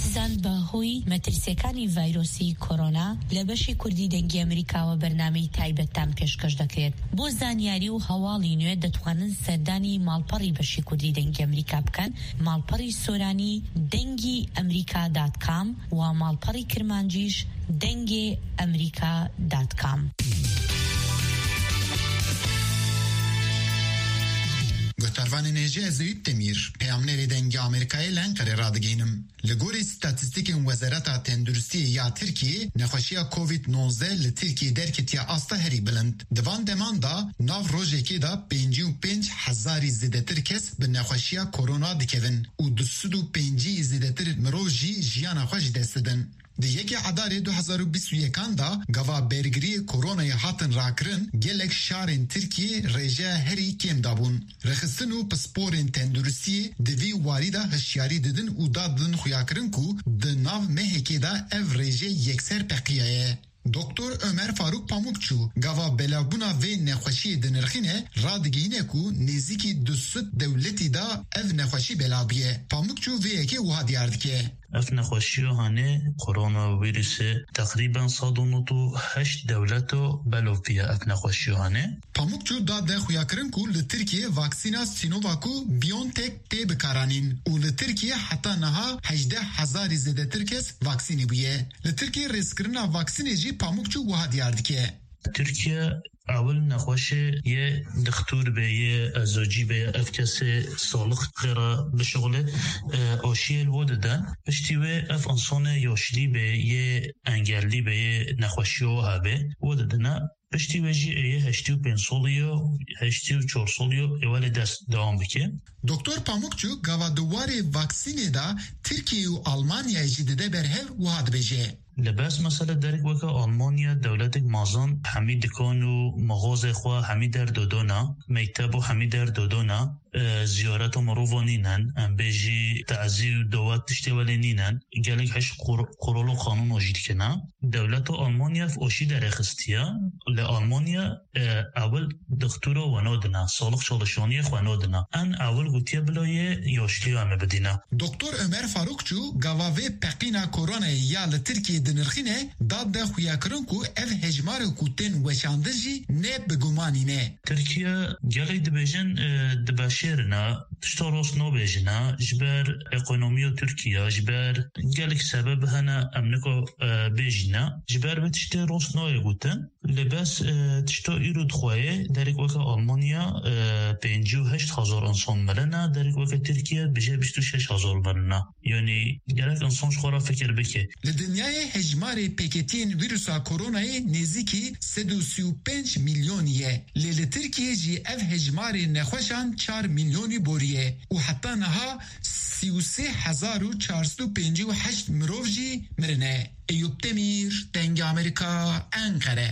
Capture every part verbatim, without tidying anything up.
بزان بەهۆی مەترسیەکانی ڤایرۆسی کۆرۆنا لە بەشی کوردی دەنگی ئەمریکاوە بەرنامەی تایبەتتان پێشکەش دەکرێت. بۆ زانیاری و هەواڵی نوێ دەتوانن سەردانی ماڵپەڕی بەشی کوردی دەنگی ئەمریکا بکەن، ماڵپەڕی سۆرانی دەنگی ئەمریکا دات کام و ماڵپەڕی کرمانجیش دەنگی ئەمریکا دات کام. گوتاروان نێژێ زەوید تەمیر پەیامنێری دەنگی ئەمریکای لە ئەنقەرە ڕادگەینم. لە گۆری ستاتستیکên وەزارەتا تەندروستیê ya Tirkiyê nexweşiya covid nozeh li Tirkiyê derketiya asta herî bilind. Di van deman da nav rojekê da pêncî û pênc hezarî zêdetir kes bi nexweşiya korona dikevin û du sed û pêncî zêdetir mirov jî jiyana xwe ji dest didin. Di yekê Edarê du hezar û bîst û yekan da gava bergiriyê koronayê hatin rakirin gelek şarên Tirkiyê rêjeya herî kêm dabûn. Rexistin û pisporên tenduristiyê di vî warî da hişyarî didin û da didin xuyakirin ku di nav mehekê da ev rêje yekser peqiya ye. Doktor Ömer Faruk Pamukçu gava belavbuna vê nexweşiyê dinirxîne radigihîne ku nêzîkî du sed dewletî da ev nexweşî belabiye. Pamukçu vê yekê wiha diyar dike. اف نخوشیو هانه کرونا ویروس تقریبا صد و نود و هشت دولتو بلوفیا اف نخوشیو هانه. پاموکچو دا ده خویاکرین کو ل ترکیه واکسینا سینوواکو بیونتک تی بکارانین و ل ترکیه حتی نها هجده هزار زیادتر کس واکسینی بویه. ل ترکیه ریسکرنا واکسینی جی پاموکچو وها دیار دکه. ترکیه اول نخوشه یه دکتر به یه ازوجی به افکاس سالخ غیره به شغل آشیل وددن پشتیوه اف انسان یاشلی به یه انگلی به یه نخوشی و هبه وددنه پشتیوه جی ایه هشتی و پین سالیو هشتی و چور سالیو اول دست دوام بکه. دکتر پاموکچو گوا دواره واکسینه دا ترکیه و آلمانیا جدیده برهل وحد بجه. لباس مثلا درک وکا آلمانیا دولت مازن همی دکان و مغاز خواه همی در دودونا میتب و همی در دودونا زیارت و مروفانینن ام بیجی تعزی و دوات تشتیولینینن گلک هش قرول و قانون آجید کنن دولت آلمانیا فوشی در اخستیا لآلمانیا اول دکتورا ونادنا سالخ چالشانی خوانادنا ان اول گوتیا بلای یاشلی همه بدینا. دکتر عمر فاروقچو گواوی پقینا کرونا یا لترکیه دنرخینه داد ده خویاکرن کو اف هجمار کوتن وشاندجی نه بگمانینه. ترکیه گلی دبیجن دباشرنا تشتروس نو بیجنا جبر اقونومی ترکیه جبر گلک سبب هنا امنکو بیجنا جبر بتشتروس نو یگوتن لباس تشتو ایرود خواه درک وکا آلمانیا پنجو هشت هزار انسان ملنا درک وکا ترکیه بجه بیستو شش هزار ملنا یعنی گلک انسان شخورا فکر بکه. لدنیای هجمار پیکتین ویروسا کورونای نزدیکی سد و سی و پنج میلیونیه. لیل ترکیه جی اف هجمار نخوشان چار میلیونی بوریه و حتی نها سی و سه هزار و چارصد و پنجی و هشت مروف جی مرنه. ایوب تمیر دنگ آمریکا انقره.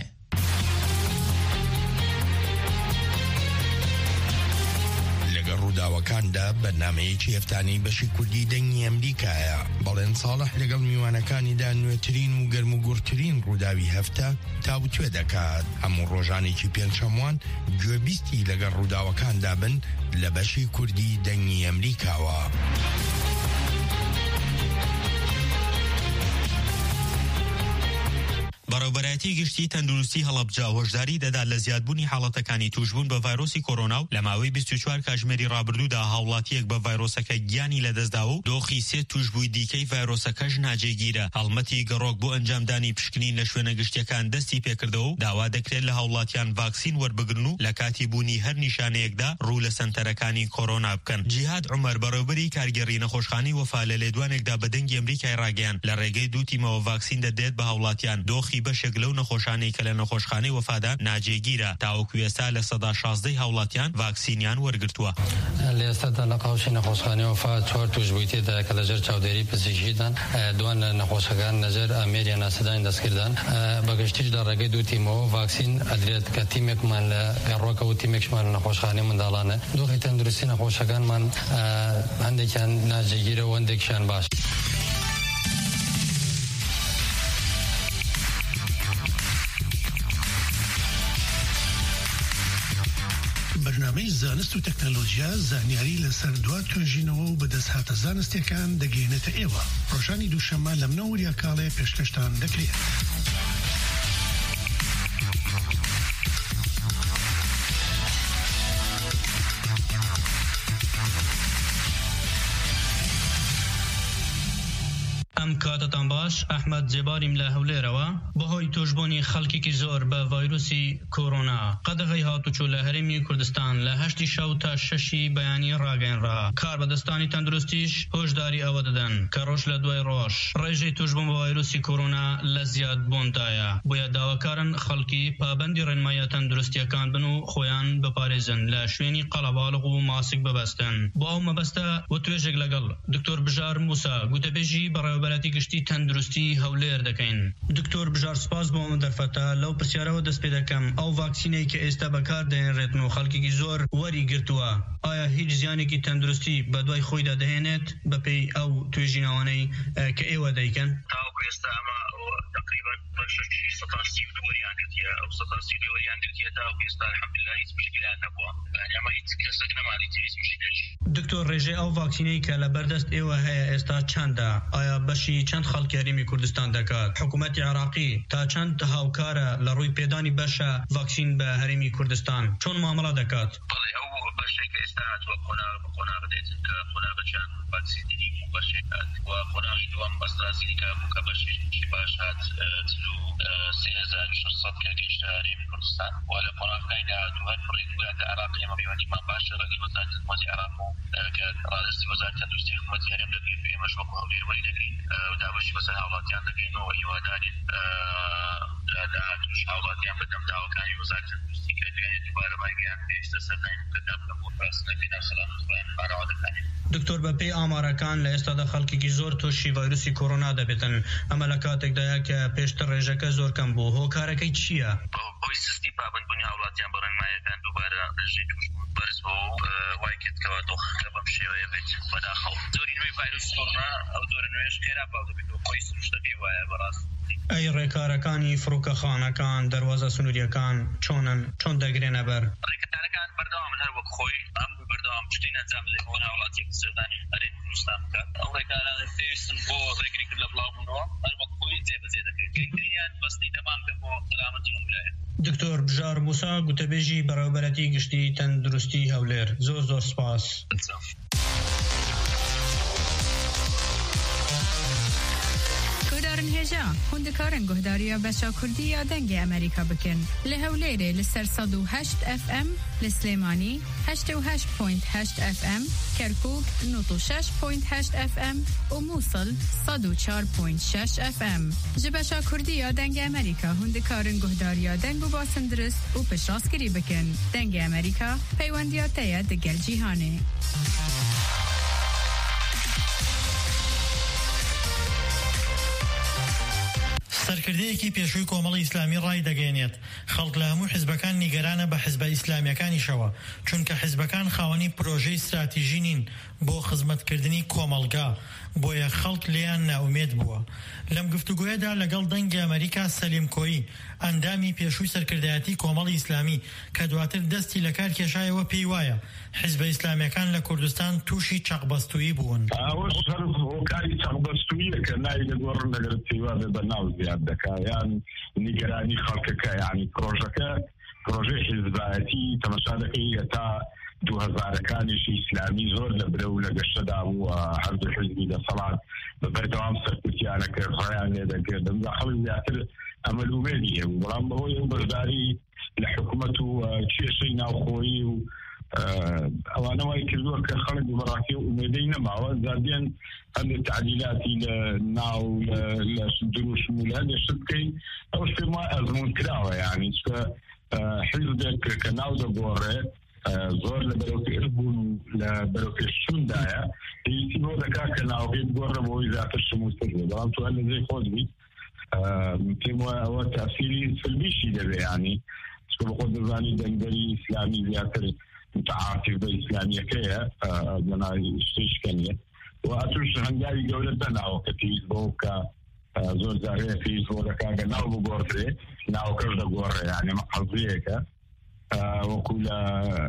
ڕووداوەکاندا بەرنامەیەکی هەفتانەی بەشی کوردی دەنگی ئەمریکایە. بەڵێن ساڵح لەگەڵ میوانەکانیدا نوێترین و گەرم و گورترین ڕووداوی هەفتە تاوتوێ دەکات. هەموو ڕۆژانێکی پێنجشەموان گوێبیستی لەگەڵ ڕووداوەکاندا بن لە بەشی کوردی دەنگی ئەمریکاوە. بەڕێوەبەرایەتی گشتی تەندروستی هەڵەبجە هۆشداری دەدا لە زیادبوونی حاڵەتەکانی توشبوون بە ڤایرۆسی کۆرۆنا و لە ماوەی بیست و چوار کاتژمێری ڕابردوودا هاوڵاتیەک بە ڤایرۆسەکە گیانی لەدەستداوە و دۆخی سێ توشبووی دیکەی ڤایرۆسەکەش ناجێگیرە. هەڵمەتی گەڕۆک بۆ ئەنجامدانی پشکنین لە شوێنە گشتیەکان دەستی پێکردەوە و داوا دەکرێت لە هاوڵاتیان ڤاکسین وەربگرن و لە کاتی بوونی هەر نیشانەیەکدا ڕوو لە سەنتەرەکانی کۆرۆنا بکەن. جیهاد عومەر بەڕێوەبەری کارگەڕی نەخۆشخانەی وەفا لە لێدوانێکدا بە دەنگی ئەمریکای ڕاگەیاند لە ڕێگەی دوو تیمەوە ڤاکسین دەدێت بە هاوڵاتیان. دۆخی بەشێک لەو نەخۆشانەی کە لە نەخۆشخانەی وەفادا ناجێگیرە تاوەکو ئێستا لە سەدا شازدەی هاوڵاتیان ڤاکسینیان وەرگرتووە. لە ئێستادا لە قاوشی نەخۆشخانەی وەفا چوار توشبووی تێدا کە لەژێر چاودێری پزیشکیدان دوان نەخۆشەکان لەژێر ئەمێریە ناسەدانی دەستکردان بەگشتیش لە ڕێگەی دوو تیمەوە ڤاکسین ئەدرێت کە تیمێکمان لە گەڕۆکە و تیمێکشمان لە نەخۆشخانەی منداڵانە. دۆخی تەندروستی نەخۆشەکانمان هەندێکیان ناجێگیرە و هەندێکیان باش. برنامه زانست و تەکنەلۆژیا زانیاری لەسەر دوا توێژینەوە و بەدەستهاتە زانستیەکان دەگەێنێتە ئێوە. ڕۆژانی دووشەممە لە منە وریە کاڵێ پێشکەشتان دەکرێت. ئەم کاتتان باش ئەحمەد جێباریم لە هەولێرەوە بەهۆی تۆژبوونی خەڵکێکی زۆر بە ڤایرۆسی کۆڕۆنا قەدەغەی هاتوچۆ لە هەرێمی کوردستان لە هەشتی شەو تا شەشی بەیانی ڕاگەیەنرا. کاربەدەستانی تەندروستیش هۆشداری ئەوە دەدەن کە ڕۆژ لە دوای ڕۆژ ڕێژەی توۆژبوون بە ڤایرۆسی کۆڕۆنا لە زیاد بۆندایە. بۆیە داواکارن خەڵکی پابەندی ڕێنمایە تەندروستیەکان بن و خۆیان بپارێزن لە شوێنی قەڵەباڵغ و ماسک ببەستن. بۆ ئەو مەبەستە و توێژێک لەگەڵ دکتۆر بژار موسا گوتەبێژی بەڕێوەبەرەتی گشتی تەندروستی هەولێر دەکەین. دکتۆر بژار سپاس بۆ ئەمە دەرفەتە. لەو پرسیارەوە دەست پێ دەکەم ئەو ڤاکسینەی کە ئێستا بەکار دەهێنرێتن و خەڵکێکی زۆر وەری گرتووە ئایا هیچ زیانێکی تەندروستی بە دوای خۆیدا دەهێنێت بەپێی ئەو توێژینەوانەی کە ئێوە دەیکەن؟ تاوەکو ئێستا ئەمە تقریبا بەشەکی سەد سیڤ وەریان گرتیە ئەو سەد سیڤ وەریان گرتیە تاوەکو ئێستا الحەمدوللا هیچ مشکلات نەبووە. یعنی ئەمە هیچ کەسێک نەمانیتی هیچ مشکلێکی. دکتۆر ڕێژەی ئەو ڤاکسینەی کە لە بەردەست ئێوە هەیە ئێستا چەندە؟ ئایا بەشی چەند خەڵکی هەرێمی کوردستان دەکات؟ حکوومەتی عێراقی تا چەند هاوکارە لە ڕووی پێدانی بەشە ڤاکسین بە هەرێمی کوردستان چۆن مامەڵە دەکات؟ بەڵێ ئەو بەشێک کە ئێستا هاتووە قۆناغ بە قۆناغ دێت کە قۆناغە چەند ڤاکسینی و بەشێک هات و قۆناغی دووەم ئەسترازینیکا بوو کە بەشێکی باش هات چلو سێ هەزار و شەش سەد کە گەیشتە هەرێمی کوردستان و لە قۆناغەکانی داهاتوو هەر ڕێگویان لە عێراق ئێمە میوانیمان باشە لەگەڵ وەزارەتی حکوومەتی عێراق و کە ڕادستی وەزارەتی تەندروستی حکوومەتی هەرێم دەگرین و ئێمەش وەکو هەولێر وەری دەگرین و دابەشی بەسەر هاوڵاتیان دەگەینەوە هیوادارین لە داهاتووش هاوڵاتیان بەدەم داواکانی وەزارەتی تەندروستی کە دەگەێنێت دووبارە بایگەیان پێویستە سەردانی بکەدا بکەم بۆ ڕاستنەکەی ناوسەلامەت خۆیان بارەوە دەکەنێت. دکتۆر بەپێی ئامارەکان لە ئێستادا خەڵکێکی زۆر تۆشی ڤایرۆسی کۆڕۆنا دەبێتن. ئەمە لە کاتێکدایە کە پێشتر ڕێژەکە زۆر کەم بوو. هۆکارەکەی چییە؟ بۆی سستی پابندبوونی هاوڵاتیان بە ڕێنمایەکان دووبارە ڕێژەی تووشبوون بەرز بۆ وای کردکەوە دۆخەکە بەم شێوەیە بێت بەداخەڵ. زۆری نوێی ڤایرۆسی کۆڕۆنا ئەو زۆرە نوێش خێرا باو دەبێت و خۆی سروشتەکەی وایە بەڕاست. ئەی ڕێکارەکانی فڕۆکەخانەکان دەروازە سنووریەکان چۆنن چۆن دەگرێنە بەر؟ ڕێکارەکان بەردەوامن هەر وەک خۆی ئەم بەردەوام شتەی ئەنجام بدەین بۆ هاوڵاتیەکی سەردانی هەرێمی کوردستان بکات. ئەو ڕێکارانە پێویستن بۆ ڕێگری کرد لە بڵاوبوونەوە هەر وەک خۆی جێبەجێ دەکرێت. گرنگترینیان بەستەی دەمان بێت بۆ سەلامەتی ئەم ویلایەت. دکتۆر بژار موسا گوتەبێژی بەڕێوەبەرەتی گشتی تەندروستی هەولێر زۆر زۆر سپاس. هێژا هۆندەکارن گۆهداریە بەشا کوردی یا دەنگی ئەمریکا بکەن لە هەولێرێ لەسەر سەد و هەشت ئەف ئەم لە سلێمانی هەشتە و هەشت پۆینت هەشت ئەف ئەم کەرکووک نۆت و شەش پۆینت هەشت ئەف ئەم و مووسڵ سەد و چوار پۆینت شەش ئەف ئەم. ji بەشا کوردی یا دەنگی ئەمریکا هۆندەکارن گۆهداریە دەنگ و باسن درست و پشتڕاستکردی بکەن. دەنگی ئەمریکا پەیوەندیاتەیە دەگەل جیهانێ. سەرکردەیەکی پێشووی کۆمەڵی ئیسلامی ڕای دەگەێنێت خەڵک لە هەموو حیزبەکان نیگەرانە بە حیزبە ئیسلامیەکانیشەوە چونکە حیزبەکان خاوەنی پرۆژەی استراتیژی نین بۆ خزمەتکردنی کۆمەڵگا بۆیە خەڵک لێیان ناومێت بووە. لەم گفتوگویەدا لەگەڵ دەنگی ئەمریکا سەلیم کۆیی ئەندامی پێشووی سەرکردایەتی کۆمەڵی ئیسلامی کە دواتر دەستی لە کار کێشایەوە پێی وایە حیزبە ئیسلامیەکان لە کوردستان تووشی چەقبەستویی بوون. ئەوەش هەر هۆکاری چەقبەستوییە کە نای لەگۆڕن لەگەر پێیوانێ بەناو زیاد دەکات یان نیگەرانی خەڵکەکە یعنی پرۆژەکە پرۆژەی حیزبایەتی تەماشا دەکەی هەتا دوو هەزارەکانیشی ئیسلامی زۆر لە برە و لە گەشتەدا بوو هەردوو حیزبی دەسەڵات بەبەردەوام سەرکردیانەکە ڕایان لێ دەکرێت دەمدا خەڵک زیاتر ئەمەلومێنی هەبوو بەڵام بەهۆی ئەو بەشداری لە حکوومەت و کێشەی ناوخۆیی و ئەوانە وای کردووە کە خەڵک بەڕاستی ئومێدەی نەماوە زادیان هەندێک تعدیلاتی لە ناو لە دروست و لە هەندێک شت بکەین ئەوش پێم وایە ئەزموون کراوە یعنی چکە حیزبێک کە ناو دەگۆڕێت زۆر لە بەرەو پێشبوون لە بەرەو پێشچووندایە هیچی بۆ دەکات کە ناوەکەی بگۆڕە بۆی زیاتر شمووتر بێت بەڵام تو هەر لەجێی خۆت بیت پێم وایە ئەوە تاسیری سلبیشی دەبێ ینی چکە بە خۆت دەزانی دەنگەری ئیسلامی زیاتر متعاطف بە ئیسلامیەکەیە بەناوی شتێشکەنیە و ئەتوش هەنگاوی گەورە بەناوە کە پێویست بۆ کە زۆر جارەیە پێویست بۆ دەکات کە ناو بگۆڕێ ناوەکەش دەگۆڕێ یعنی مەحەزیەکە وەکو لە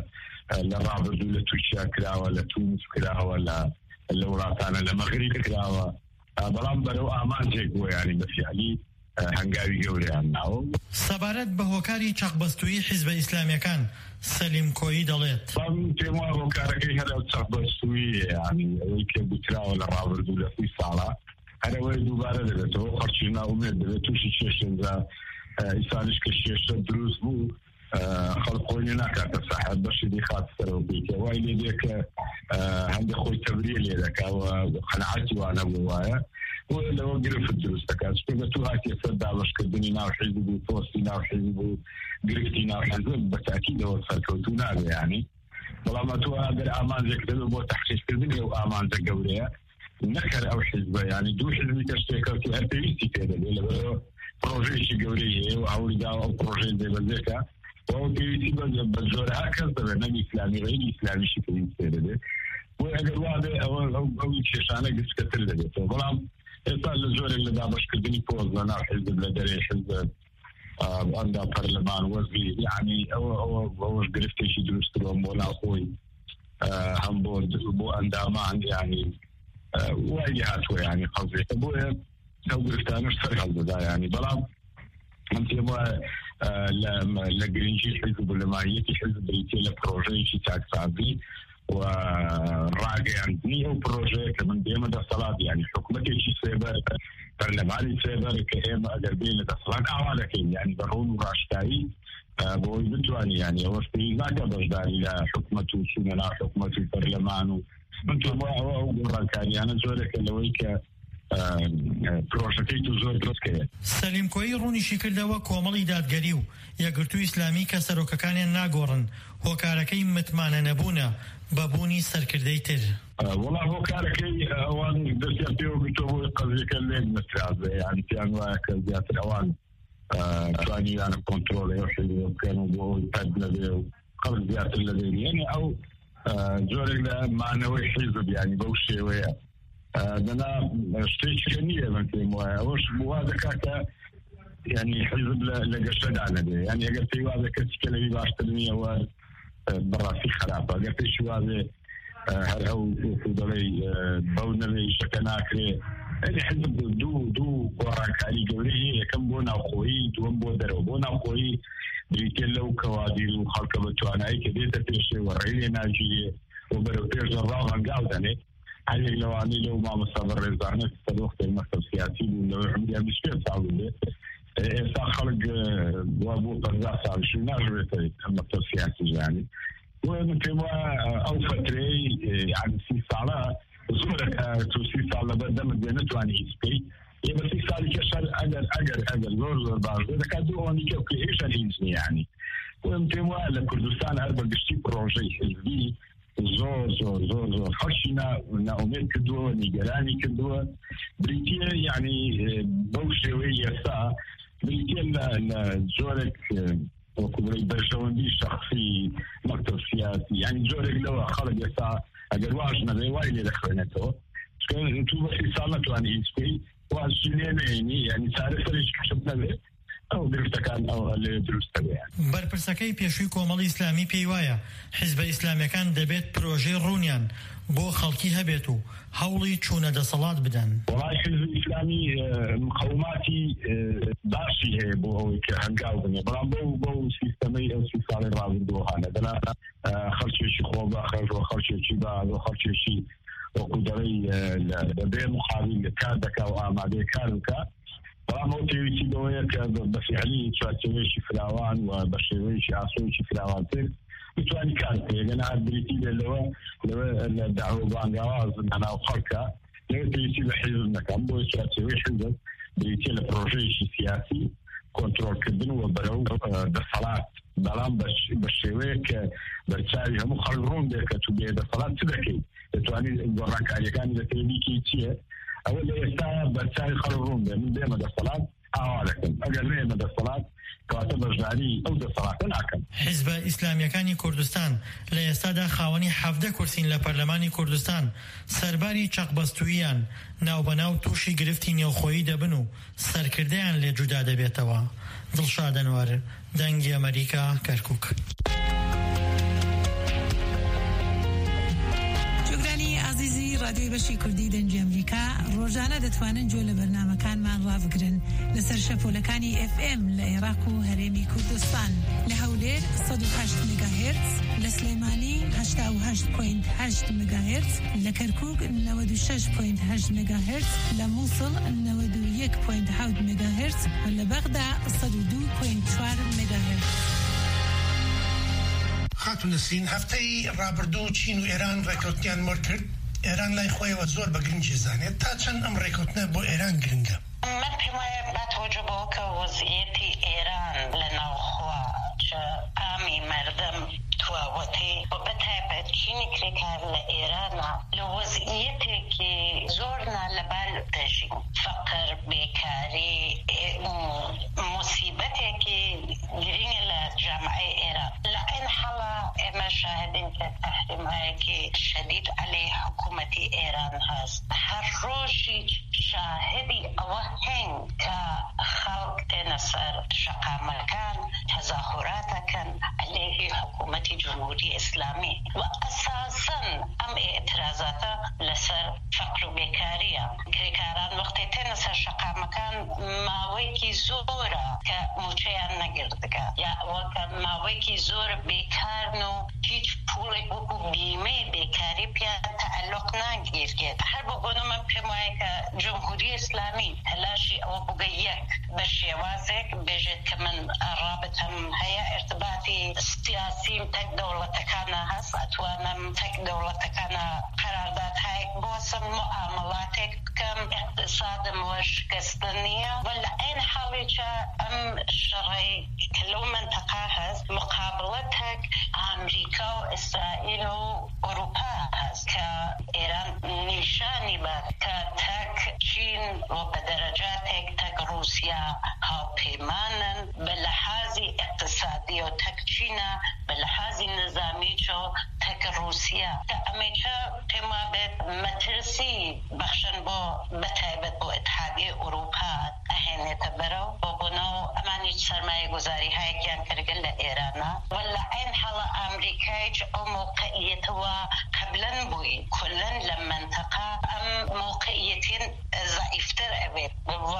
لە ڕابردوو لە تورکیا کراوە لە تونس کراوە لە وڵاتانە لە مەغریب کراوە بەڵام بەرەو ئامانجێک بۆ یانی بەفیعلی هەنگاوی گەورەیان ناوە. سەبارەت بە هۆکاری چەقبەستووی حیزبە ئیسلامیەکان سەلیم کۆیی دەڵێت پێم وایە هۆکارەکەی هەر ئەو چەقبەستووی یانی ئەوەی کە بکراوە لە ڕابردوو لە سی ساڵە هەرەوەی دووبارە دەبێتەوە خەڵکی ناومێت دەبێت تووشی کێشێنجا ئیسانش کە شێشە دروست بوو خەڵک خۆی ناکاتە سەحەت بەشی دیخات سەرەوە بێتە وای لێ دێ کە هەندێک خۆی تەبریە لێ دەکاوە قەنەعەتی وانە بوو وایە لەوە گرفت دروست دەکات پێگە تو هاتیە سەر دابەشکردنی ناو حیزب بوو پۆستی ناو حیزب بوو گرفتی ناو حیزب بە تاکیدەوە سەرکەوتوو نابێ یانی بەڵام تو ئەگەر ئامانجێک دەبێت بۆ تەحقیقکردنی ئەو ئامانجە گەورەیە نەکەر ئەو حیزبە یانی دوو حیزبی کە شتێکەوتی هەر پێویستی پێ دەبێت لەبەرەوە پرۆژەیەکی گەورەی هەیە و هەوڵی داوە ئەو پرۆژەی دێبەزێکە و پێویستی بە زۆرها کەس دەبێت نەمی ئیسلامی غەیری ئیسلامیشی پێویست پێ دەبێت و ئەگەر وا بێ ئەو کێشانە گچکەتر دەبێتەوە بەڵام ئێستا لە زۆرێک لە دابەشکردنی پۆز لە ناو حیزب لە دەرێ حیزب ئەندا پەرلەمان وەزی یعنی ئەوە ئەوەش گرفتێکی دروستکردوە بۆ ناوخۆی هەم بۆ ئەندامان یعنی وای هاتووە یعنی قەزێکە بۆیە ئەو گرفتانش سەر هەڵدەدا یعنی بەڵام من پێم وایە لە گرنگی حیزب و لەمایەتی حیزب بریتێ لە پرۆژەیەکی چاکسازی و ڕاگەیاندنی ئەو پرۆژەیە کە من دێمە دەسەڵات یعنی حکوومەتێکی سێبەر پەرلەمانی سێبەر کە ئێمە ئەگەر بێ لە دەسەڵات ئاوا دەکەین یعنی بە ڕۆن و ڕاشکایی بۆی بتوانین یعنی ئەوەش پێویست ناکە بەشداری لە حکوومەت و چوونە ناو حکوومەت و پەرلەمان و من پێم وایە ئەوە ئەو گۆڕانکاریانە زۆرێکە لەوەی کە پرۆژەکەی تو زۆر دروستکەیە. سەلیم کۆیی ڕوونیشی کردەوە کۆمەڵی دادگەری و یەکگرتووی ئیسلامی کە سەرۆکەکانیان ناگۆڕن هۆکارەکەی متمانە نەبوونە بەبوونی سەرکردەی تر. وەڵا هۆکارەکەی ئەوان دەستیان پێوە گرتەوە بۆ قەزیەکە لێک نەترازێ یعنی پێیان وایە کە زیاتر ئەوان توانیانە کۆنترۆڵ ئەو حیزب بکەن و بۆ ئەوی پەد نەبێ و خەڵک زیاتر لەبێن یعنی ئەو جۆرێک لە مانەوەی حیزب یعنی بەو شێوەیە دەنا شتێکی نییە من پێم وایە ئەوەش وا دەکات کە یعنی حیزب لە گەشتەدا نەبێ یعنی ئەگەر پێی وابێ کەسی کە لەوی باشتر نییەوە بەڕاستی خراپە ئەگەر پێشی وابێ هەر ئەو دەڵێ بەو نەوێ شەکە ناکرێ یعنی حیزب دوو دوو گۆڕانکاری گەورەی هەیە یەکەم بۆ ناوخۆیی دووەم بۆ دەرەوە بۆ ناوخۆیی بریتێ لەو کەوادیر و خەڵکە بە توانایی کە دێتە پێشێ و ڕێی لێ ناگیرێ و بەرەو پێش دەڕاو هەنگاو دەنێ هەیەک لەوانەی لەو مامۆستا بەڕێزانە سەرۆختەی مەکتەب سیاسی بوو لەوەی عمریان بیست و پێنج ساڵ بێ ئێستا خەڵک وا بۆ پەنجا ساڵیش ناژوێتە مەکتەب سیاسی ژانی بۆیە من پێم وایە ئەو فترەی یعنی سی ساڵە زۆرەکە تو سی ساڵ لەبەر دەمت بێ نەتوانی هیچ بکەی یە بە سی ساڵی کەشەر ئەگەر ئەگەر ئەگەر زۆر زۆر باش بێ دەکات دوو ئەوەندی کە بکەی هیچ هیچ نیە یعنی بۆیە من پێم وایە لە کوردستان هەر بەگشتی پرۆژەی حیزبی زۆر زۆر زۆر زۆر خەڵکی ناومێد کردووە نیگەرانی کردووە بریتیە یعنی بەو شێوەی ئێستا بریتیە لە جۆرێک وەکوبڕی بەرژەوەندی شەخصی مەکتەب سیاسی یعنی جۆرێک لەوە خەڵک ئێستا ئەگەر واش نەبێ وای لێ دەخوێنێتەوە تو بە سی ساڵ نەتوانی هیچ بکەی وازی لێ نێنی یعنی چارە سەرێکی کەشت نەبێ ئەو گرفتەکان ئەو لێ دروستە بێ. بەرپرسەکەی پێشووی کۆمەڵی ئیسلامی پێی وایە حیزبە ئیسلامیەکان دەبێت پرۆژەی ڕوونیان بۆ خەڵکی هەبێت و هەوڵی چوونە دەسەڵات بدەن. وەڵای حیزب ئیسلامی مقاوماتی باشی هەیە بۆ ئەوەی کە هەنگاو بنێ بەڵام بەو بەو سیستەمەی ئەو سی ساڵی ڕابردووەهانە دەنا خەڵکێکی خۆبەخش و خەڵکێکی باز و خەڵکێکی وەکو دەڵێی دەبێ مخابل لە کار دەکا و ئامادەی کار بکات بەڵام ئەو پێویستی بەوەیە کە بە فیعلی چارچێوەیەکی فراوان و بە شێوەیەکی ئاسۆیەکی فراوانتر بتوانانی کار بکەی ئەگەر هەر بریتی لەوە لەوە لە داوە بانگاواز ناو خەڵکە لەوە پێویستی بە حیزب نەکەم بۆ چارچێوەی حیزب بریتیە لە پرۆژەیەکی سیاسی کۆنترۆلکردن و بەرەو دەسەڵات بەڵام بە شێوەیە کە بەرچاوی هەموو خەڵک ڕوون بێ کە تو بێ دەسەڵات چ دەکەی دەتوانیت گۆڕانکاریەکانی دەکەی بیکەی چییە ئەوە لە ئێستا بەرچاوی خەڵک ڕوون بێ من دێمە دەسەڵات ئاوا دەکەم ئەگەر نێمە دەسەڵات کەواتە بەشداری ئەو دەسەڵاتە ناکەم. حیزبە ئیسلامیەکانی کوردستان لە ئێستادا خاوەنی حەڤدە کورسین لە پەرلەمانی کوردستان سەرباری چەقبەستووییان ناوبەناو تووشی گرفتی نێوخۆیی دەبن و سەرکردەیان لێ جودا دەبێتەوە. دڵشاد ئەنوار، دەنگی ئەمریکا، کەرکووک. رادیۆی بەشی کوردی دەنگی ئەمریکا ڕۆژانە دەتوانن گوێ لە بەرنامەکانمان ڕابگرن لەسەر شەپۆلەکانی ئف ئێم لە عێراق و هەرێمی کوردستان لە هەولێر سەد و هەشت مێگاهێرتز، لە سلێمانی هەشتا و هەشت و هەشت مێگاهێرتز، لە کەرکووک نەوەد و شەش و هەشت مێگاهێرتز، لە مووسڵ نەوەد و یەک و هەفت مێگاهێرتز و لە بەغدا سەد و دوو و چوار مێگاهێرتز. خاتون نسرین هەفتەی ڕابردوو چین و ئێران ڕێکەوتنیان مڕ کرد. ئێران لای خۆیەوە زۆر بە گرنگی زانێت تا چەند ئەم ڕێکەوتنە بۆ ئێران گرنگە. من پێم وایە با تۆجە بەوە کە وەزعیەتی ئێران لە ناوخوا چە ئامی مەردەم تواوەتی و بەتایبەت چینی کرێکار لە ئێرانە لە وەزعیەتێکی زۆر نالەبال دەژین. فەقر، بێکاری، مصیبەتێکی گرنگە لە جامعەی ئێران. لە ئەین حاڵە ئێمە شاهدین کە تەحریمایەکی شەدید عەلەی حکوومەتی ئێران هەست. هەر ڕۆژی شاهدی ئەوە هەین کە خەڵک تێنە سەر شەقامەکان تەظاهوراتەکەن عەلەیهی حکوومەتی جمهوری ئیسلامی و ئەساساً ئەم ئێترازاتە لەسەر فەقر و بێکاریە. کرێکاران وەختی تێنە سەر شەقامەکان ماوەیەکی زۆرە کە موچەیان نەگردگە یا ئەوە کە ماوەیەکی زۆر بێکارن و هیچ پوڵێک وەکو بیمەی بێکاری پێیان تەعەلوق ناگیرێت. هەر بۆ بۆ من پێم وایە کە جمهوری ئیسلامی تەلاشی ئەوە بووگە یەک بە شێوازێک بێژێت کە من رابطەم هەیە ارتباطی سیاسیم تەک دەوڵەتەکانە هەست، ئەتوانم تەک دەوڵەتەکانە قەرارداد هەیەک بۆسم معاملاتێک بکەم، اقتصادم وە شکستن نییە و لە ئەین حاڵێکە ئەم شەڕەی کە لەو منتەقا هەست مقابڵەتێک ئەمریکا و ئیسرائیل و ئەوروپا هەست کە ئێران نیشانی بە کە تەک چین و بە دەرەجاتێک تەک رووسیا هاوپەیمانن بە لەحاظی اقتصادی و تەک چینە بە لەحاظی نظامی چۆ تەک رووسیا کە ئەمەیچە پێم وابێت مەترسی بەخشن بۆ بەتایبەت بۆ ئیتحادیە ئەوروپا ئەهێنێتە بەرەو بۆ بۆنەوە ئەمانی سەرمایە گوزاری هایەکیان کردگەن لە ئێرانە و لە ئەین حاڵە ئەمریکایچ ئەو موقعیەتەوە قبلەن بووی کلەن لە منتەقا ئەم موقعیەتین ضعیفتر ئەبێت و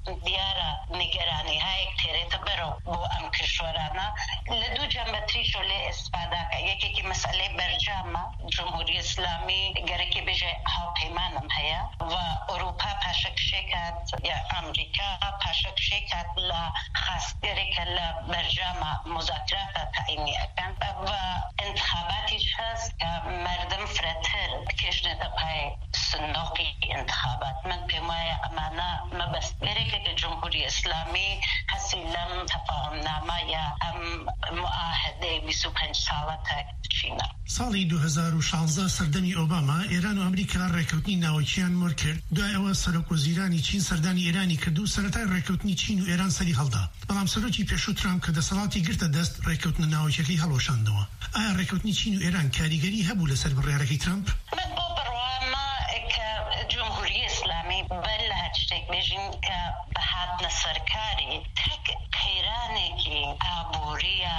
دیارە نیگەرانی هایەک تێرێتە بەرەو بۆ ئەم کشوەرانە لە دوو جەمەتریش و لێ ئیسپاداکە. یەکێکی مەسئلەی بەرجامە جمهوری ئیسلامی گەرەکی بێژێ هاوپەیمانم هەیە و ئەوروپا پاشەکشێکات یا ئەمریکا پاشەکشێکات لە خاستگەرێکە لە بەرجامە مذاکراتە تەعینی ئەکەن و انتخاباتیش هەست کە مەردم فرەتر بکێشنێتە پای سندوقی انتخابات. من پێم وایە ئەمانە مەبەستگەرێکە کە جمهوری ئیسلامی هەستی لەم تەفاهمنامە یا ئەم معاهدەی بیست و پێنج ساڵە تەک چینە. ساڵی دوو هەزار و شانزدە سەردەمی ئۆباما ئێران و ئەمریکا ڕێکەوتنی ناوەکیان مڕ کرد. دوای ئەوە سەرۆکوەزیرانی چین سەردانی ئێرانی کرد و سەرەتای ڕێکەوتنی چین و ئێران سەری هەڵدا. بەڵام سەرۆکی پێشوو ترامپ کە دەسەڵاتی گرتە دەست ڕێکەوتنە ناوەکیەکەی هەڵۆشاندەوە. ئایا ڕێکەوتنی چین و ئێران کاریگەری هەبوو لەسەر بڕیارەکەی ترامپ؟ من بۆ بڕوامە کە جمهوری ئیسلامی بەر لە هەر شتێک بێژین کە بەهاتنە سەرکاری تەک قەیرانێکی ئابووریە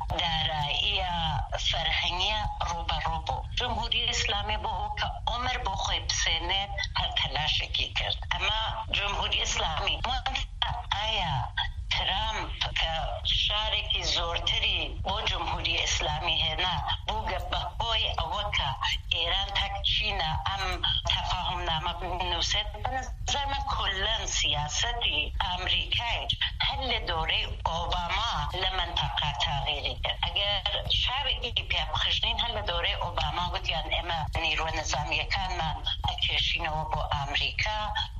داراییە فەرهەنگیە ڕوبەڕوو بوو. جمهوری ئیسلامی بۆ کە عمر بۆ خۆی بسێنێت هەر تەلاشێکی کرد. ئەمە جمهوری ئیسلامی ئایا ترامپ کە شارێکی زۆرتری بۆ جمهوری ئیسلامی هێنا بووگە بەهۆی ئەوە کە ئێران تەک چینە ئەم تەفاهمنامە بنووسێت. بەنظر من کلەن سیاسەتی ئەمریکایش هەر لە دۆرەی ئۆباما لە منتەقا تاغیری کرد. ئەگەر شاوێکی پێ بخشنین هەر لە دۆرەی ئۆباما گوتیان ئێمە نیروە نظامیەکانمان ئەکێشینەوە بۆ ئەمریکا.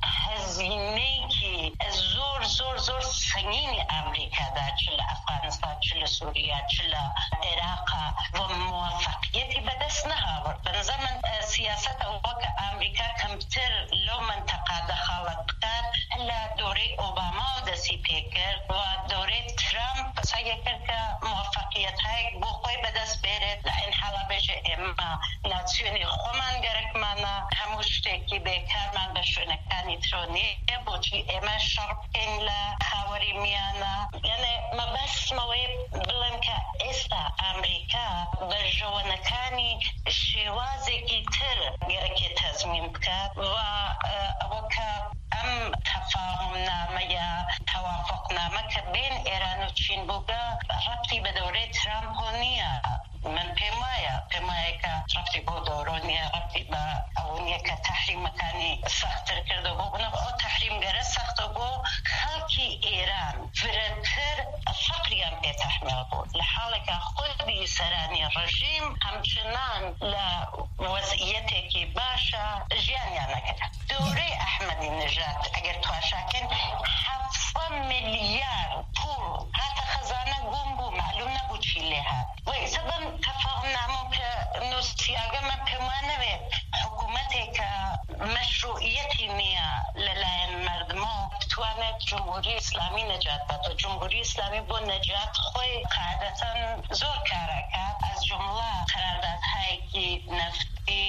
هەزینەیەکی زۆر زۆر زۆر سەنگینی ئەمریکادا چ لە ئەفغانستان چ لە سووریا چ لە عێراقا و موفقیەتی بەدەست نەهاوە. بەنظر من سیاسەتە وەکە ئەمریکا کەمتر لەو منتەقا دەخاڵەت بکات لە دۆرەی ئۆباما و دەستی پێکرد و دۆرەی ترامپ سعی کرد کە موفقیەت هەیەک بۆ خۆی بەدەست بێرێت. لە ئەین حاڵە بێژێ ئێمە ناچیۆنی خۆمان گەرەکمانە هەموو شتێکی بێکارمان بە شوێنەکانی ترۆنیە بۆچی ئێمە شەڕ بکەین لە خاوەری میانە. یعنی مەبەستمەوەی بڵێم کە ئێستا ئەمریکا بەرژەوەنەکانی شێوازێکی تر گەرەکێتە تەزمین بکات و ئەوە کە ئەم تەفاهمنامە یا تەوافقنامە کە بین ئێران و چین بووگە ڕەبتی بە دەورەی ترامپ نییە. من پێم وایە پێم وایە کە ڕەبتی بۆ دەورۆ نییە، ڕەبتی بە ئەوە نییە کە تەحریمەکانی سەختتر کردو بۆ بنەوە ئەو تەحریمگەرە سەختە بۆ خەڵکی ئێران فرەتر فەقریان پێ تەحمیل بوو لە حاڵێکە خودی سەرانی ڕژیم هەمچنان لە وەزعیەتێکی باشە ژیانیان نەکرد. دەورەی ئەحمەدی نژاد ئەگەر تواشاکەن حەفسە میلیارد پوڵ هاتە خەزانە گوم بوو معلوم نەبوو چی لێ هات. وەی سەبەن تەفاهمنامە کە نووسیاگە من پێم وانەوێت حکوومەتێکە مەشروعیەتی نییە لەلایەن مردمەوە بتوانێت جمهوری ئیسلامی نەجات بات و جمهوری ئیسلامی بۆ نەجات خۆی قاعدەتەن زۆر کارەکات ئەز جمڵە قەراردادهایەکی نەفتی،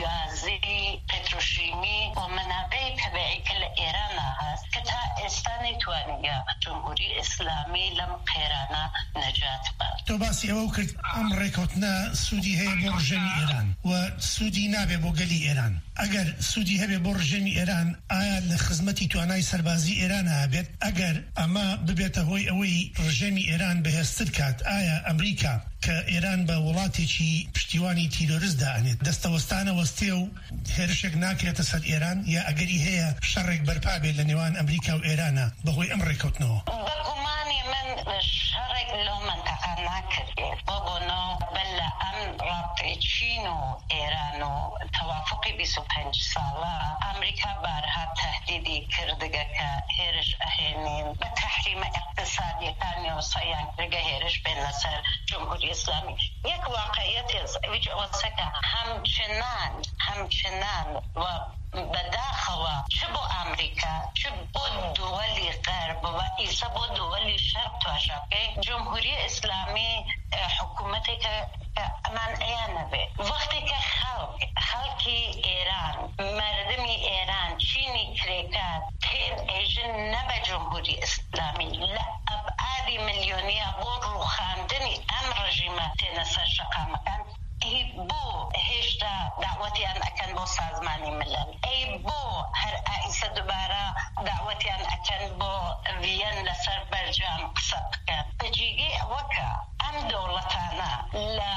گازی، پێتروشیمی و مەنابەی تەبیعی کە لە ئێرانە هەست کە تا ئێستا نەیتوانیە جمهوری ئیسلامی لەم قێرانە نەجات بات. تۆ باسی ئەوە کرد ئەم ڕێکەوتنە سوودی هەیە بۆ ڕژێمی ئێران و سوودی نابێ بۆ گەلی ئێران. ئەگەر سوودی هەبێ بۆ ڕژێمی ئێران ئایا لە خزمەتی توانای سەربازی ئێرانە هەبێت؟ ئەگەر ئەمە ببێتە هۆی ئەوەی ڕژێمی ئێران بەهێزتر کات، ئایا ئەمریکا کە ئێران بە وڵاتێکی پشتیوانی تیرۆریستدا ئەنێت دەستەوەستانە وەستێ و هێرشێک ناکرێتە سەر ئێران، یا ئەگەری هەیە شەڕێک بەرپا بێت لە نێوان ئەمریکا و ئێرانە بەهۆی ئەم ڕێکەوتنەوە؟ بەگومانی من شەڕێک لەو منتەقە ناکردێت بۆ بۆنەوە بەل لە ئەم ڕابطەی چین و ئێران و تەوافقی بیست و پێنج ساڵە ئەمریکا بارها تهدیدی کردگە کە هێرش ئەهێنین بە تەحریمە اقتصادیەکانی و سەیان کردگە هێرش بێن لەسەر جمهوری ئیسلامی. یەک واقعیەتێز ئەویش ئەوەسەکە هەمچنان هەمچنان و بەداخەوە چ بۆ ئەمریکا چ بۆ دووەلی غەرب و ئیسا بۆ دووەلی شەرق تواشاکەی جمهوری ئیسلامی حکوومەتێکە ئەمان ئەیانە بێ وەختی کە خەڵک خەڵکی ئێران مردمی ئێران چینی کرێکات تێن ئێژن نەبە جمهوری ئیسلامی لە ئەبعادی ملیۆنیە بۆ ڕووخاندنی ئەم ڕژیمە تێنە سەر شەقامەکان. ئەی بۆ هێشتا داوەتیان ئەکەن بۆ سازمانی ملل، ئەی بۆ هەر ئائیسە دووبارە داوەتیان ئەکەن بۆ ڤیەن لەسەر بەرجام قسە بکەن. بەجێگەی ئەوەکە ئەم دەوڵەتانە لە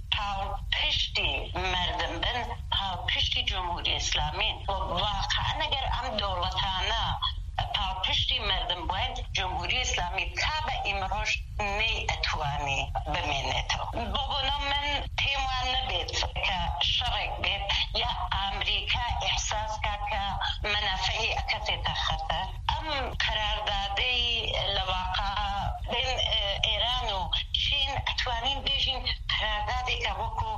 پاڵپشتی مردم بن، پاڵپشتی جمهوری ئیسلامین و واقعا ئەگەر ئەم دەوڵەتانە پاڵپشتی مردم بووین جمهوری ئیسلامی تا بە ئیمڕۆژ نەی ئەتوانی بمێنێتەوە. بۆ بۆنە من پێم وان نەبێت کە شەڕێک بێت یا ئەمریکا ئیحساس کات کە مەنافعی ئەکەتێتە خەتەر. ئەم قەراردادەی لە واقع بین ئێران و چین ئەتوانین بێژین قەراردادێکە وەکو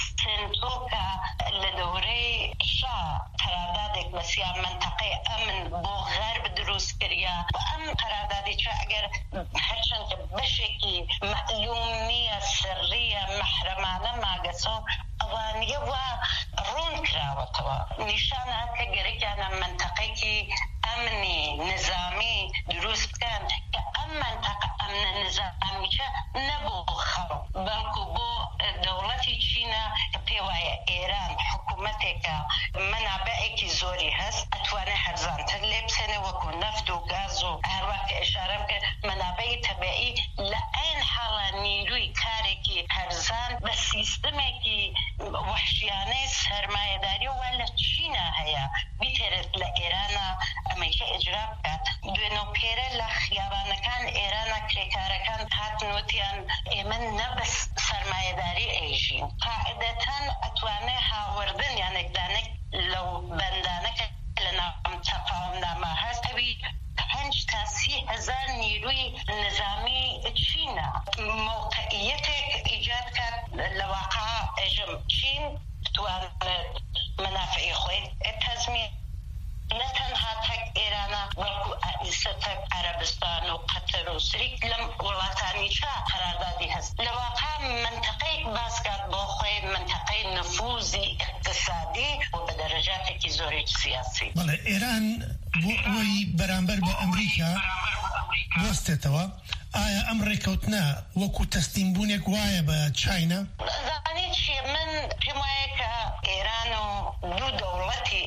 سنتۆکە لە دەورەی شا قەراردادێک بەسیار منتەقەی ئەمن بۆ غەرب دروست کردیا و ئەم قەراردادێکە ئەگەر هەرچەند بەشێکی معلوم نییە سریە مەحرەمانە ماگەسە ئەوانیە وە ڕوون کراوەتەوە نیشانە کە گەرەکیانە منتەقەیەکی ئەمنی نظامی دروست بکەن کە ئەم منتەقە ئەمنە نظامیچە نەبوو خەڵک بەڵکو بۆ دەوڵەتی چینە کە پێ وایە ئێران حکوومەتێکە مەنابەعێکی زۆری هەست ئەتوانێت هەرزانتر لێ بسێنێ وەکو نەفت و گاز و هەروە کە ئێشارە بکە مەنابەی تەبیعی لە ئەین حاڵە نیروی کارێکی هەرزان بە سیستمێکی وحشیانەی سەرمایەداری و لە چینە هەیە بیتێرێت لە ئێرانە ئەمریکا ئیجرا بکات. دوێنە و پێرە لە خیابانەکان ئێرانە کرێکارەکان هاتنوتیان ئێمە نەبەس سەرمایەداری ئەیژین قاعدەتەن ئەتوانێت هاوردن یانێکدانێک لەو بەندانەکە لە ناوم تەفاهمنامە هەست ئەوی پنج تا سی هزار نیروی نظامی چینە موقعیتێک ایجاد کرد لە واقع ئەژم چین بتوانێت منافعی خۆی تەزمین نەتەنها تەک ئێرانە بەڵکو ئائیسە تەک عەرەبستان و قەتەر و سریک لەم وڵاتانی چا قەراردادی هەست لە واقع منتەقەیەک باسکات بۆ خۆی منتەقەی نفوزی اقتصادی و بە دەرەجاتێکی زۆرێکی سیاسی. بەڵێ ئێران بۆ ئەوەی بەرامبەر بە ئەمریکا وەستێتەوە ئایا ئەم ڕێکەوتنە وەکو تەستیمبوونێک وایە بە چاینا؟ زانیت چیە من پێم وایە کە ئێران و دوو دەوڵەتی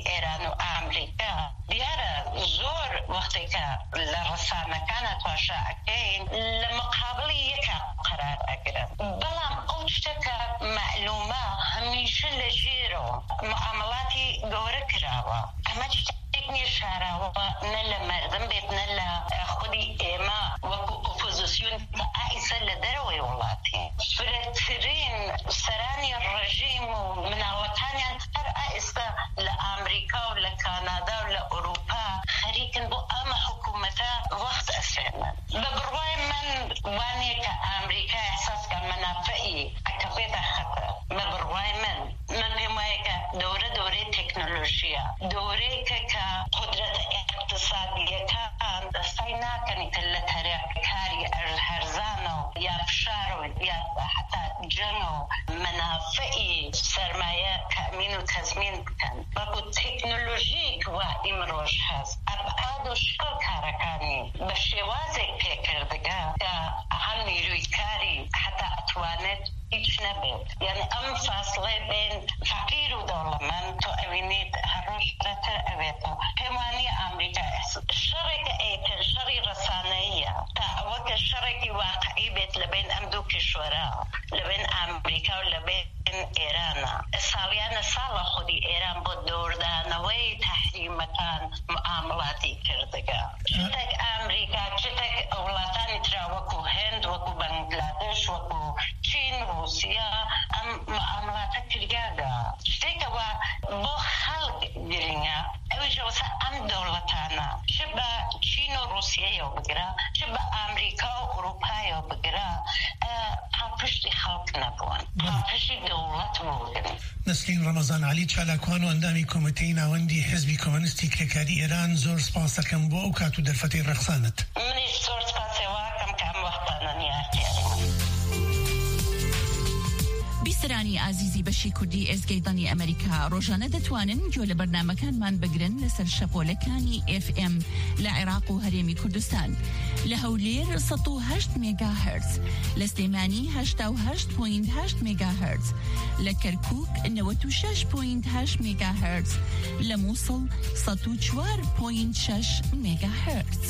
رسانەکانە تواشاعەکەین لە مقابلی یەکە قرار ئەگرن بەڵام ئەو شتەکە معلومە هەمیشە لە ژێرەوە معاملاتی گەورە کراوە ئەمە شتێکنی شاراوە نە لە مردم بێت نە لە خودی ئێمە وەکو ئۆپۆزیسیۆن ئایسە لە دەرەوەی وڵاتی فرەترین سەرانی ڕژیم و مناڵەکانیان هەر ئایستا لە ئامریکا و لە کانادا و لە ئەوروپا خەریکن بۆ ئەمە حکوومەتە وەخت ئەسێنن بە بڕوای من وانەیە کە ئامریکا ئەحساس کە مەنافعی ئەکە بێتە خەتەر بە بڕوای من من پێم وایە کە دەورە دەورەی تەکنۆلۆژیە دەورەیەکە کە قودرەتە اقتصادیەکان دەستای ناکەنی کە لە تەرەکاری هەرزانە و یا فشار و یا حتا جەنگ و منافعی سەرمایە تەمین و تەزمین بکەن بەڵکو تەکنۆلۆژیک وا ئیمڕۆژ هەست ئەبعاد و شکل کارەکانی بە شێوازێک پێکردگە کە هەم نیروی کاری حتا ئەتوانێت هیچ نەبێت یعنی ئەم فاصلەی بین فەقیر و دەوڵەمەند تۆ ئەوینیت هەڕۆژ پرەتر ئەوێتەوە پێم وانییە ئەمریکا شەڕێکە ئەیتر شەڕی ڕەسانەییە تا ئەوە کە شەڕێکی واقعی بێت لەبین ئەم دوو کشوەرە لەبین ئەمریکا و لەبین ئێرانە ساڵیانە ساڵە خودی ئێران بۆ دۆردانەوەی تەحریمەکان معاملاتی کردگە چتێک ئەمریکا چتێک وڵاتانی ترا وەکو هێند وەکو بەنگلادێش وەکو چین رووسیا ئەم معاملاتە کردگاگە شتێکەوە بۆ خەڵک گرنگە ئەویشەوەسە ئەم دەوڵەتانە چ بە چین و رووسیەیەوە بگرە چ بە ئەمریکا و ئوروپایەوە بگرە پاپشتی خەڵک نەبوون پاپشتی دەوڵەت بوون. نسلین ڕەمەزان عەلی چالاکوان و ئەندامی کۆمەتەی ناوەندی حزبی کۆمونیستی کرێکاری ئێران زۆر سپاس دەکەم بۆ ئەو کات و دەرفەتەی ڕەخسانت. منیش زۆر سپاسێواکەم کە ئەم وەختانە نیارکێنم. بیسەرانی ئازیزی بەشی کوردی ئێزگەیدانی ئەمریکا ڕۆژانە دەتوانن گوێ لە بەرنامەکانمان بگرن لەسەر شەپۆلەکانی ئێف ئێم لە عێراق و هەرێمی کوردستان لە هەولێر سەد و هەشت مێگاهەرتز لە سلێمانی هەشتا و هەشت پۆینت هەشت مێگاهەرتز لە کەرکووک نەوەت و شەش پۆینت هەشت مێگاهەرتز لە مووسڵ سەد و چوار پۆینت شەش مێگاهەرتز.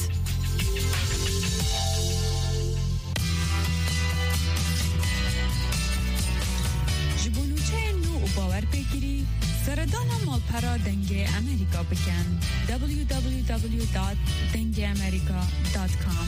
باور بگیری سردان مالپرا دنگه امریکا بکن دبلیو دبلیو دبلیو دات دنگه امریکا دات کام.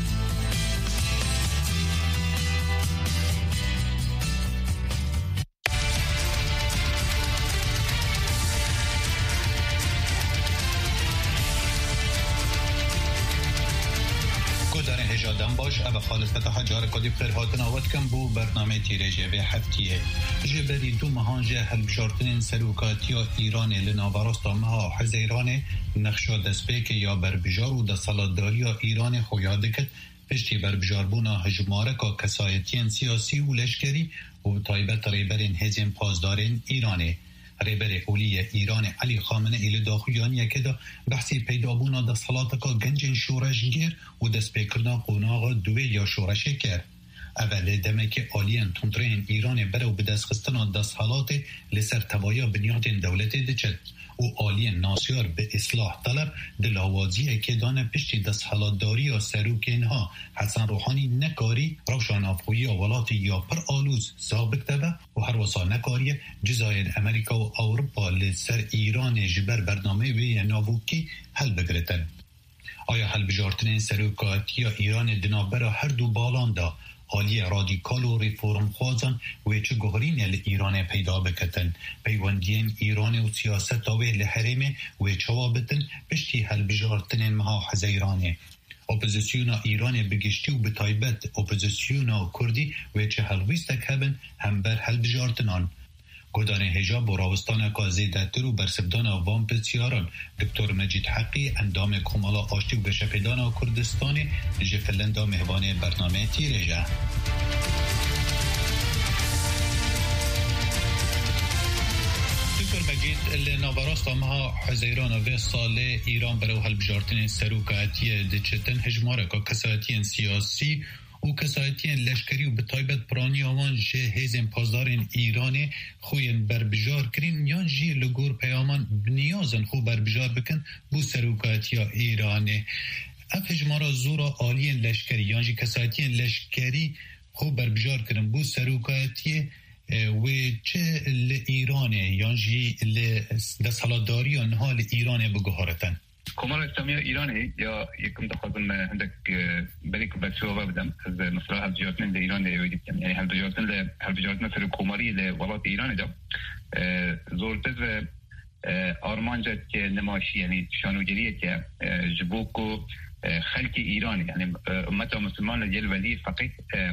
جادم باش او خالص فتح جار کدی خیرهاتن آواد کم بو برنامه تیرجه و هفتیه جبری دو مهانجه هلبجارتنین سلوکاتی ایران لناوراست مها حزیران نقشا دسپیک یا بربجار و دستالداری ایران خویاده کد پشتی بربجاربونا هجماره که کسایتین سیاسی و لشکری و تایبت ریبرین هزین پازدارین ایرانه ریبر اولی ایران علی خامنه ایل داخویانی که دا بحثی پیدابونا دا صلاتا که گنجین شورش گیر و دست پیکرنا قوناغا دوی یا شورش کرد. اول دمه که آلین تندرین ایران برو به دست خستنا دا صلات لسر تبایا بنیاد دولت دچد و آلین ناسیار به اصلاح طلب دلاوازی که دانه پشتی دست حالاتداری یا سروک اینها حسن روحانی نکاری روشان افغوی اولاتی یا پر آلوز ثابت تبه و هر وصا نکاری جزایر امریکا و اوروپا لسر ایران جبر برنامه وی ناووکی حل بگرتن. آیا حل بجارتنین سروکاتی یا ایران دنابر هر دو بالان دا حالی رادیکال و ریفورم خوازن و چه گهرین ال ایران پیدا بکتن پیوندین ایران و سیاست آوه لحرمه و چوابتن پشتی حل بجارتن مها حزیرانه اپوزیسیون ایران بگشتی و بتایبت اپوزیسیون کردی و چه حلویستک هبن هم بر حل بجارتنان گودان حجاب و راوستان کازیدتر و برسبدان وان پسیاران دکتر مجید حقی اندام کمالا آشتی و بشپیدان کردستانی جفلندا مهوان برنامه تیرجه. دکتر مجید لناوراست آمها حزیران و سال ایران برای حل بجارتن سروکاتی دچتن هجماره که کسایتین سیاسی و کسایتین لشکری و به تایبت پرانی آمان جه هیزن پازدارین ایرانی خوین بربجار کرین یان جی لگور پیامان بنیازن خو بربجار بکن بو سروکاتی ایرانی اف هجمارا زورا عالی لشکری یعنی کسایتی لشکری خوب بربجار کردن بو سروکاتی و چه لإيرانه یعنی لدستالداری آنها لإيرانه بگهارتن کمار اسلامی ایرانی یا یکم دخوازم هندک بریک بچه‌ها بدم از مثلا هربجارتن لإيران دیویدیم یعنی هربجارتن ل هربجارتن سر کماری لولات ایران دا زورتز آرمانجت که نمایشی یعنی شانوگریه که جبوکو خلق ایرانی یعنی امت مسلمان جل ولی فقط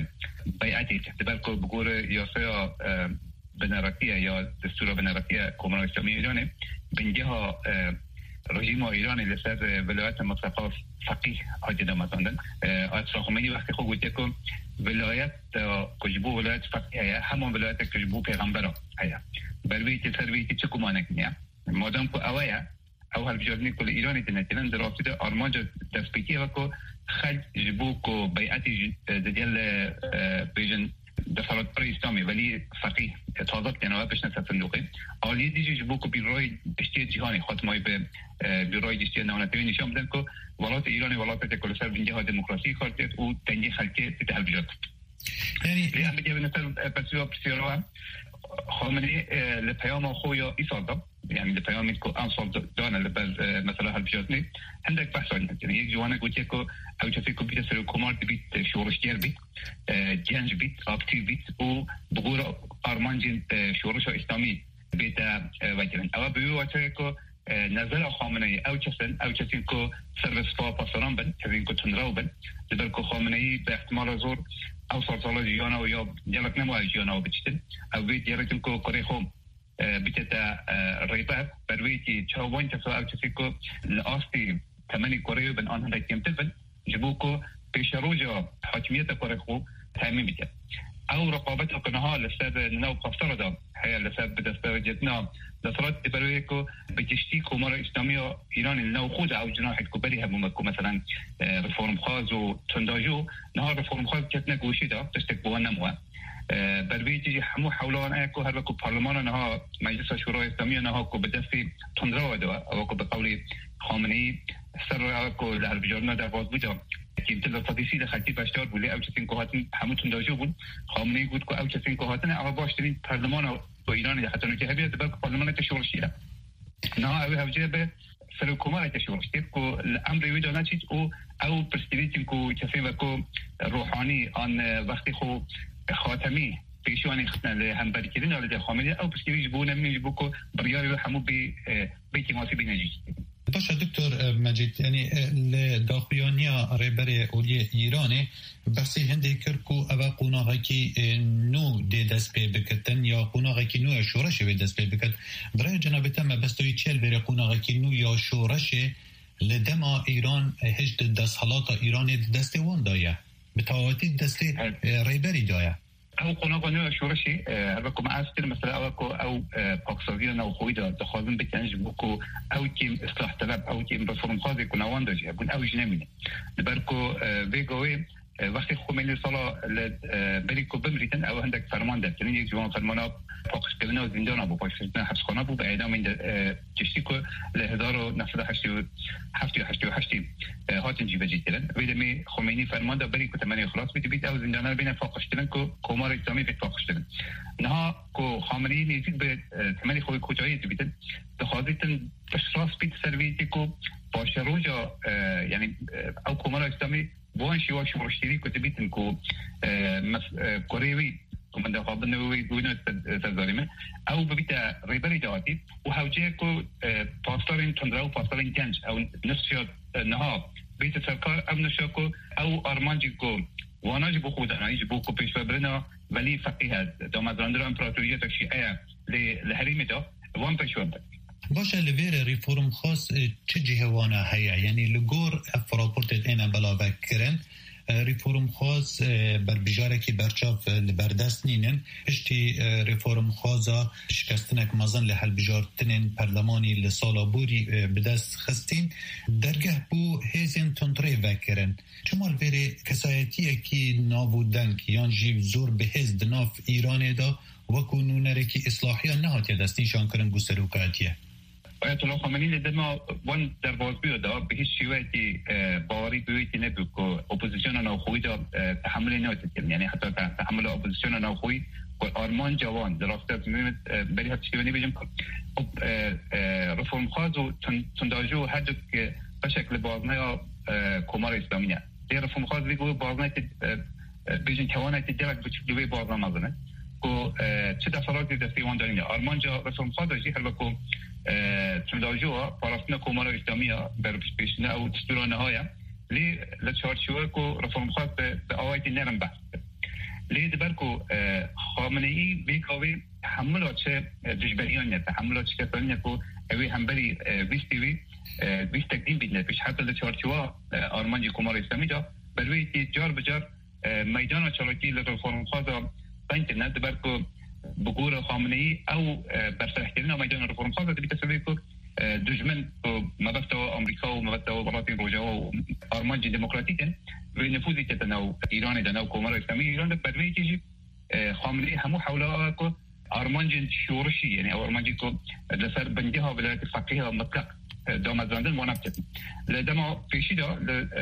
بیعتی تبرکو بگور یاسیا بنراتیه یا دستور بنراتیه کمار اسلامی ایرانی بنجها رژیم ایرانی لسر ولایت مطلقه فقیه حاجه دامتاندن آیت خمینی وقتی خود گوته که ولایت کجبو ولایت فقیه همون ولایت کجبو پیغمبر هیا برویتی سرویتی چه کمانک نیا مادام که اوه او هالبجارنی کل ایرانی تنتیلن در رابطه ده آرمانجا دستپیتی و که خلق جبو که بیعتی دجل بیجن دفرات پر اسلامی ولی فقیه تازه کنوه بشنه صندوقی آلیه دیجی جبو که بیروی دشتی جهانی خاتمای به بیروی دشتی نوانتوی نشان بدن که ولات ایرانی ولات تکل سر بینجه ها دموکراسی خارجت و تنگی خلقه تیت هالبجارت یعنی لیه بگه بنتر پسیوه پسیوه خامنه لپیام خویا ایسال دا يعني لپیامی که انصال دانه لبر مثلا هالبجارتنی هندک بحث آنی یعنی یک جوانه گوتیه که او چفی که بیت سر کمار بیت شورشگر بیت جنج بیت اکتیو بیت و بگور آرمانجین شورش اسلامی بیت وجرن او بیو وچه که نظر خامنه او چسن او چسین که سرویس فا پاسران بن چسین که تنراو بن لبر که خامنه به احتمال زور او سالسال جیانه و یا جلک نمو جیانه و بچتن او بیت جلکن که کره خوم بيتا ريباب برويتي تشاوين تسوأ تسيكو الأصلي ثماني كوريو بن آن هندك يمتلبن جبوكو بيشاروجا حاكمية كوريخو تأمين بيتا أو رقابتها كنها لساد نو قفتر دا هي لساد بدستوجتنا لصرات برويكو بتشتيكو مرة إسلامية إيران النو خودا أو جناح الكبري همومكو مثلا رفورم خاز وتنداجو نهار رفورم خاز كتنا قوشي دا تشتكبوها نموها برویتی همو حولان اکو هر وقت پارلمان نها مجلس شورای اسلامی نها کو بدستی تندرو دوا او کو بقول خامنه‌ای سر اکو در بجارنا در باز بود که امتداد صدیسی در خطی بشتار بولی او چسین کوهاتن همو تنداجو بود خامنه‌ای گفت که او چسین کوهاتن او باشترین پارلمان با ایران حتی نو که هبیت بلکه پارلمان تشورشیه نه او هوجه به سر کمار تشورشیه کو امر ویدو نچید او او پرستیویتین کو چسین وکو روحانی آن وقتی خو خاتمی پیشوانی ختن لهمبری کردن ولی خامنه او پسیویج بونه میجبو کو بریاری و همو بی بیتی ماسی بینجی باشه دکتر مجید یعنی لداخلیانیا ریبری اولی ایرانه بحثی هنده کرد که او قوناغی که نو دی دست پی بکتن یا قوناغی که نو شورش به دست پی بکت برای جنابتا ما بستوی چل بری قوناغی که نو یا شورش لدما ایران هجد دست حالات ایران دست وان دایه به تواتی دست ریبری دایه او قناغ نوع شورشي هبكو مع استر مثلا اوكو او باكسوفيا او خويدا دخازن بتنج بوكو او تيم اصلاح طلب او تيم رفورم خاص كنا واندا جابون او جنمني بركو فيغوي وقتی خمینی سالا بریکو بمریتن او هندک فرمان داد یعنی یک جوان فرمانا فاقش کردن و زندان با پاش کردن حبس خانه بود به اعدام این جشتی که ل هزار و نهصد و هشتاد و هشت هاتن جیبه جیترن ویدمی خمینی فرمان داد بریکو تمنی خلاص بیت بیت او زندان رو بین فاقش کردن که کمار اسلامی بیت فاقش کردن نه که خامنه‌ای نیزید به تمنی خوی کجایی بیتن دخازیتن تشخاص بیت سرویتی که باشه روجا یعنی او کمار اسلامی وان شو شو رشتري كتبيتن كو كوريوي كمان ده قابل نووي دوينة تزاريمة أو ببيتا ريبري جواتي وهوجيه كو باسترين تندراو باسترين جنج أو نسيا نها بيت السركار أو نسياكو أو أرمانجي كو وانا جبو خودنا يجبو كو بيش فبرنا ولي فقيها دوما زراندرو امبراطورية تشيئة لهريمي ده وان بيش فبرنا باشه لویر ریفورم خاص چه جهوانه هیا یعنی لگور افراپورت اینا بلا بکرن ریفورم خاص بر بجاره که برچاف لبردست نینن پشتی ریفورم خاصا شکستنک مازن لحل بجارتنین پرلمانی لسالا بوری بدست خستین درگه بو هیزین تندره وکرن چمال ویر کسایتیه که نابودن که یان جیب زور به هیز دناف ایرانه دا وکو نونره که اصلاحیان نهاتیه دستینشان کرن بو سروکاتیه آیت الله خامنه‌ای لدما وان در بازبیو دا به هیچ شیوهی باوری بیویتی نبود که اپوزیسیون ناخوی دا تحمل ناتید، یعنی حتی تحمل اپوزیسیون ناخوی آرمان جوان در راسته از میمت بری هست شیوانی بجم رفرم خواهد و تنداجو هدو که به شکل بازنه کمار اسلامیه در رفرم خواهد بگو بازنه بجن توانه تدرک بچکلوی بازنه مزنه که چه دفراتی دستی وان داریم آرمان جا رفرم خواهد داشتی هر بکو تنداجو پاراستنا کمار اسلامیه بر پیشنه او دستورانه های لی لچارچوه که رفرم خواهد به آوایتی نرم بحث لید برکو خامنه‌ای بیکاوی تحمل چه دشبریان تحمل چه کسانی کو اوی همبری ویستیوی ویست تقدیم بیدن پیش حتی لچارچوا آرمانجی کمار اسلامی جا بروی تی جار بجار میدان چالاکی لرفرم خواهد بانک ند برکو بگور خامنه‌ای او برسرحترین میدان رفرم خواهد دیگه تسوی کو دشمن مبسط امریکا و مبسط ولایت روجا و آرمانجی دموکراتیکن و نفوذی که تناو ایران دناو کمار اسلامی ایران ده بدوی که خامنه‌ای همو حولا کو آرمانجی شورشی یعنی آرمانجی کو لسر بندها ولایت فقیه و مطلق دامزراندن منافقت لدما پیشی دا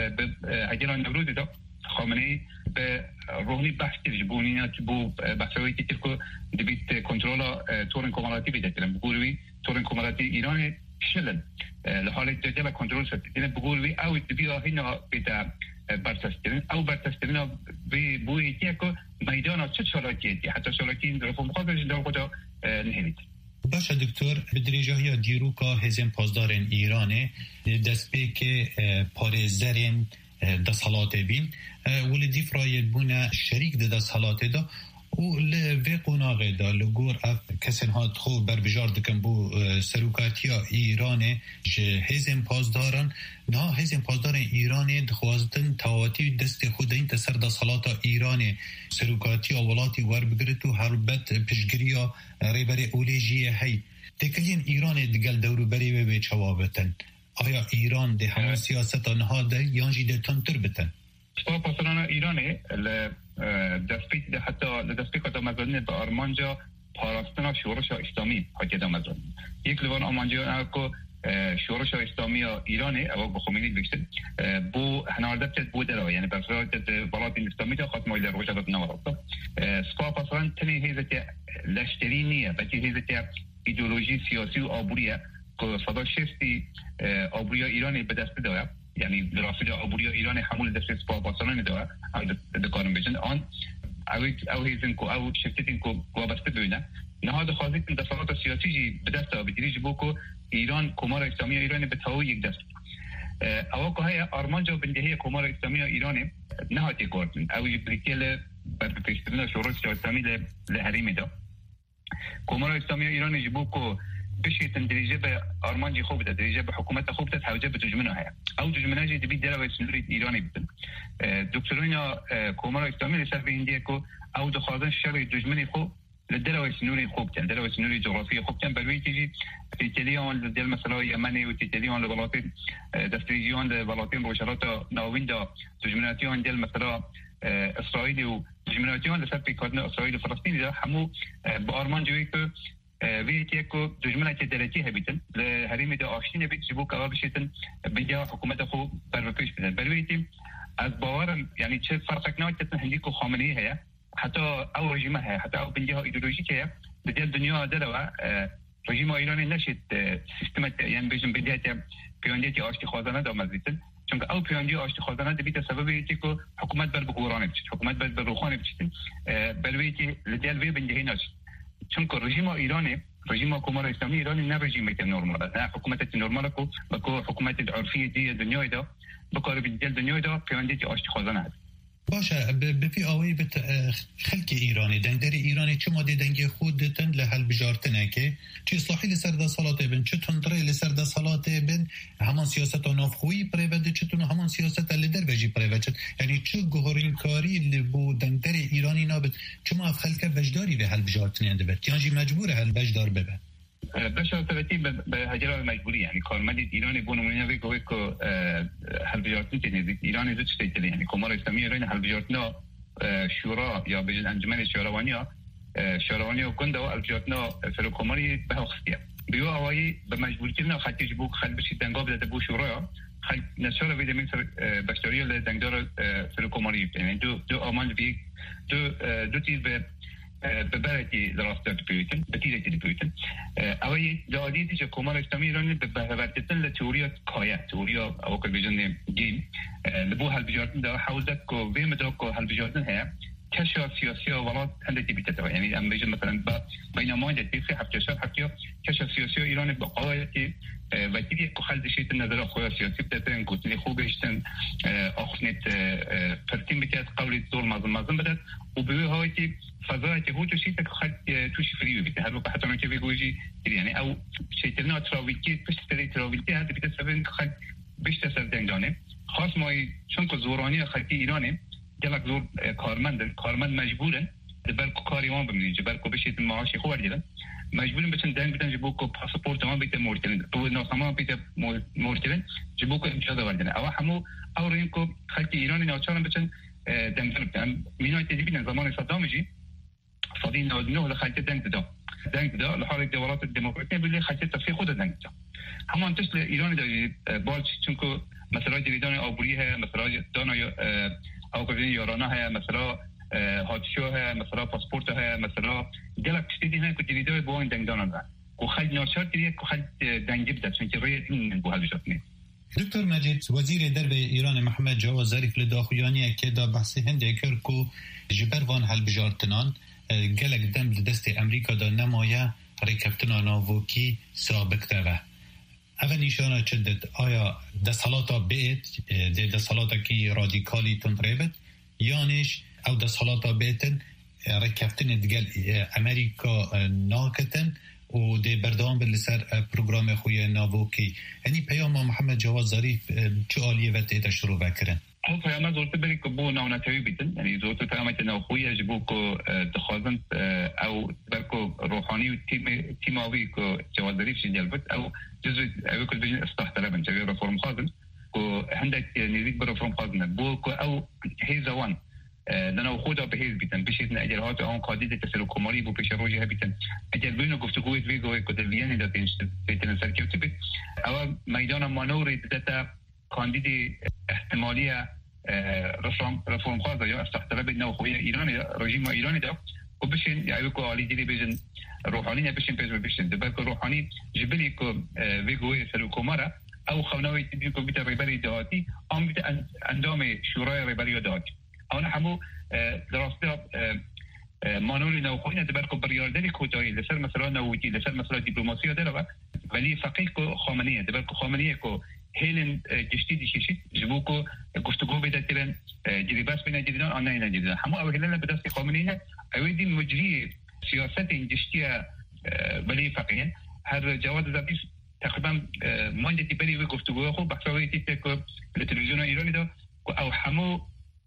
اجران نوروز دا خامنه‌ای به روحی بحث جبونیات بو بحثوی که ترکو دبیت کنترل تورن کماراتی بیده کرن بگوروی تورن کماراتی ایران شلن لحاله جدل کنترل شد این بگوروی او دبیا هینا بیده برتسترین او برتسترین به بوی که میدان چه چالاکیه حتی چالاکی این رفو مخاطرش در خدا نهید. باشه دکتر بدریجاهی دیروکا هزین پاسدارن ایرانه دست به که پارزدارن دست حالاته بین ولدی فرایل بونه شریک دست حالاته دا و لوی قناغه دا لگور اف کسین ها خوب بر بجار دکن بو سروکاتیا ایرانه جه هزین پاسدارن نه هزین پاسدارن ایرانه دخوازدن تواتی دست خود این تسر دست حالاتا ایرانه سروکاتیا ولاتی ور بگرتو هر بد پشگریا ریبر اولیجیه هی تکلین ایرانه دگل دورو بری و به چوابتن آیا ایران ده همه سیاست آنها ده یانجی ده تنتر بتن؟ شما پاسداران ایرانه دستپیک ده حتی دستپیک ها دامزدنه به آرمانجا پاراستنا شورش اسلامی حاکی دامزدنه یک لبان آرمانجا که شورش اسلامی ایرانه او بخومینی بکشتن بو هناردت بوده را یعنی برسرات بلات اسلامی تا خاتمه ایل روشت نوراستا سپا پاسداران تنی هیزت لشتری نیه بچه هیزت ایدئولوژی سیاسی و آبوریه که صدا شستی آبوریا ایرانی به دست داره یعنی دراسته آبوریا ایرانی حمول دست سپاه پاسداران داره او دکارم بجن آن او هیزن که او شفتین که وابسته ببینه نهاد خواهدی که دفعات سیاسی جی به دست داره بدریج بو که ایران کمار اسلامی ایرانی به تاوی یک دست او که های آرمانجا بندهی کمار اسلامی ایرانی نهاتی کردن او بریتیل برد پیشترین شورش اسلامی لحریمی دا کمار اسلامی ایرانی جی بو که بشي تندريجه بأرمانجي خوب ده دريجه بحكومات خوب ده حوجه بتجمنه هيا او تجمنه جي دبي دراوي سنوري ايراني بدن دكتورينا كومارا اسلامي لسر بهنديكو او دخوازن شر تجمني خوب للدراوي سنوري خوب تن دراوي سنوري جغرافيه خوب تن بلوي تيجي تيتليون ديال مثلا يمني وتيتليون لبلاطين دستريجيون لبلاطين روشاراتا ناوين دا تجمناتيون ديال مثلا اسرائيلي وتجمناتيون لسر بيكادنا اسرائيل وفلسطين ده همو بأرمانجي که ویتی کو دشمنان که درجی هبیتن لحریم دا آشتی نبید جبو که بشیتن بیا حکومت خوب بر پیش بدن بلویتی از باورم یعنی چه فرق نمی‌کنه هندی کو خامنه‌ای هست حتی او رژیمه هست حتی او بنجها ایدئولوژیک هست در دنیا دلوا رژیم ایرانی نشید سیستم یعنی بجن بدیت پیوندیتی آشتی خوازانه دا مزیتن چون او پیوندی آشتی خوازانه دبیت سبب ایتی کو حکومت بر بقورانه بچید حکومت بر بروخانه بچیدن بلویتی لدیال وی بنجهی نشید چون که رژیم ایرانی رژیم کمار اسلامی ایرانی نه رژیمت نرمال نه حکومت نرمال کو با حکومت عرفی دی دنیای دا با کار بدیل دنیای دا پیوندی آشتی خوازانه است باشه بفی آوی بت خلق ایرانی دنگر ایرانی چه ماده دنگ خود دتن لحل بجارتنه که چه اصلاحی لسر دا صلاته بن چه تندره لسر دا صلاته بن همان سیاست و نافخویی پریوده چطور همان سیاست لدر وجی پریوده یعنی چه گهارین کاری لبو دنگر ایرانی نابد چه ما اف خلق وجداری به حل بجارتنه انده بد یعنی بمجبور حل وجدار ببن بشه تبتی به هجرات مجبوری یعنی کارمند ایرانی بونمونیا بگوید که حل بجارتنی تنید ایرانی زود شدیدی یعنی کمار اسلامی ایرانی حل بجارتنا شورا یا بجن انجمن شوروانی شوروانی و کنده و حل بجارتنا فرو کماری به اخستیه بیو آوایی به مجبور کردن خاطر جبو خل بشی دنگا بده بو شورا خل نشاله ویده من بشتری ل دنگدار سلوکوماری یعنی دو دو آمان بی دو دو تیر به به برای دراسات بیوتن بتیره تیر بیوتن آوایی دادیدی که کمار اسلامی ایرانی به بهوارتن لتئوریات کایا تئوریا او که بیشتر گیم لبو هل بجارتن ده حوزت کو ویم ده کو هل بجارتن هیا كشف سياسية ولات هندتي بتتبع يعني أم بيجن مثلا بينما جدي في حتى شاب حتى كشف سياسية إيران بقاية وتيجي كخالد شيء النظر أخويا سياسي بتتبع كوتني خوب يشتن أخنت فرتين بتاعت قولي دور مازن مازن بدت وبيو هايتي فضاء تهوت شيء كخالد توش فريو بته هذا حتى ما كيف يقولي يعني أو شيء تلنا تراويكي بس تري تراويكي هذا بتتبع كخالد بيشتسر دنجانه خاص ما چون كزوراني خالد إيراني جلك زور کارمند کارمند مجبورن دبر کاری وان بمنی جبر کو بشید معاش خوب دیدن مجبورن بچن دنگ بدن جبو کو پاسپورت ما بیت مورتن تو نو سما بیت مورتن جبو کو امتیاز وردن او همو او رین کو خلک ایرانی ناچارن بچن دنگ بدن مینا تدبین زمان صدام جی صدین نو لخلک دنگ داد دنگ داد لحال الدولات الديمقراطيه باللي خلک تفسير خود دنگ داد همان تشل ایرانی داری بالچ چون کو مثلا جریدان آبوریه مثلا دانا او که یارانه های مثلا هاتشو های مثلا پاسپورت های مثلا جلک چیزی نه که جدیده با این دنگدان دارن که خیلی ناشر کردیه که خیلی دنگی بده چون که روی این بو حل شدنی. دکتر مجید وزیر درب ایران محمد جواد ظریف لداخویانی که دا بحثی هنده کرد که جبر وان حل بجارتنان گلک دم دست امریکا دا نمایه ریکفتنان آوکی سابق دوه. اول نشانه چندت آیا دستالاتا بیت ده دستالاتا کی رادیکالی تندربت یانش او دستالاتا بیتن رکفتن دگل امریکا ناکتن و ده بردام بلسر پروگرام خوی ناوکی یعنی پیام محمد جواد ظریف چه آلیه وقت ایتا شروع بکرن؟ هو پیام زورت بری که بو ناونتوی بیتن یعنی زورت پیامت ناوخوی جبو که دخوازن او برکو روحانی و تیم تیماوی که جواد ظریف شنجل بد او جزء أقول بيجي إصلاح تلابن جاي رفورم خازن وعندك نريد برفورم خازن بو أو هيزا وان لأنه خودا بهيز بيتن بيشيتنا أجل هاتو أون قاديدة تسلو كماري بو بيش روجها بيتن أجل بينو قفتو قويت فيقوي كتلوياني دا بيتن سركيوتي بيت أو ميدانا مانوري داتا كانديدي احتمالية رفورم خازن يا إصلاح تلابن نو خويا إيراني دا رجيم إيراني دا وبشين يعيبكو علي ديلي بيجن روحاني بشين بيجن بشين دبالكو روحاني جبليكو فيجوي سلو كمارا أو خونوي تبيكو بيتا ريباري دهاتي أم بيتا أندام شورای ريباري دهاتي أنا حمو دراسته مانوری نوخوینه دبالكو برياردني كوتاي لسر مثلا نووتي لسر مثلا دبلوماسية دلوا ولی فقيكو خامنية دبالكو خامنية كو هيلن جشتي شيشيت جبوكو گفتگو بيتا تيرن جريباس بين جريدان آنها إنا جريدان حمو أو هلنا بدست خامنية أويدي مجري سياسات جشتية ولی فقيهن هر جواد زبيس تقريبا ماندتي بري وگفتگو خو بحثاوي تيتكو لتلفزيون إيراني دا أو حمو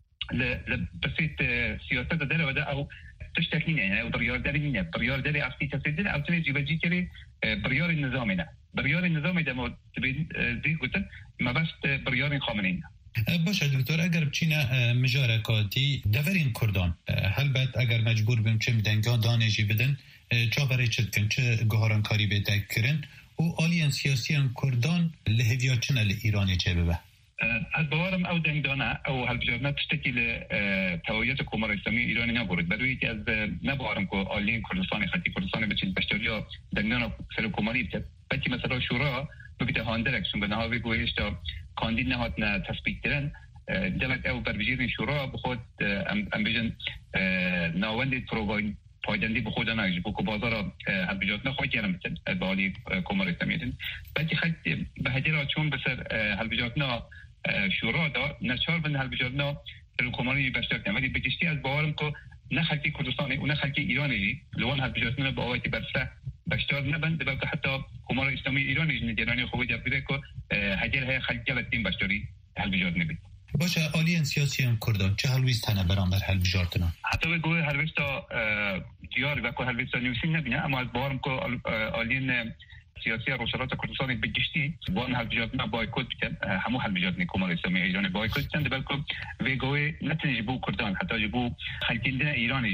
لبسيط سياسات داله ودا أو تشتكين يعني أو بريار دارينه بريار داري عفتي تسديد أو تنجي بجي كري بريار النظامنا بريار النظام ده ما تبين ذي قلت ما بس بريار خامنين. باشه دکتر اگر بچینه مجارکاتی دورین کردان هل بعد اگر مجبور بیم چه دنگان دانشی بدن چه برای چه کن چه گهاران کاری بده کرن و آلیان سیاسیان کردان لهویا چنه لإیرانی چه ببه از باورم او دنگدانه او هالبجارنا تشتكي لتويات الكومار الإسلامية إيراني نبورد بدويتي از نبارم كو آلين كردستاني خلطي كردستاني بچين بشتريا دنگدانا سر الكوماري بتد بچي مثلا شورا ببيته هاندرك شون بنها بيقو هشتا كانديد نهاتنا تثبيت ترن دلك او بربجيرين شورا بخود ام بيجن ناوندي پروغاين پایدندی به خود نگیش بو بازار هلبجات نه خواهی کردم مثل بالی کمار اسلامیتن بلکه خیلی به هجرات چون بسر هلبجات نه شورا دا نشار بن هلبجات نه سر کماری بشتر کنم ولی بجشتی از باورم که نه خلکی کردستانی و نه خلکی ایرانی لوان هلبجات نه با آیتی برسه بشتر نبند بلکه حتی کمار اسلامی ایرانی جنیدرانی خوبی جب بیده که هجر های خلکی جلتین بشتری هلبجات نبید باشه آلیان سیاسی هم کردان چه هلویستانه برانبر هلبجارتنا حتی بگوی هلویستا دیار و که هلویستا نیوسین نبینه اما از بارم که آلیان سیاسی روشرات کردستان بگشتی وان هلبجارتنا بایکوت بیتن همو هلبجارتنی کمال اسلامی ایران بایکوت بیتن بلکه بگوی نتنی جبو کردان حتی جبو خلکیندن ایرانی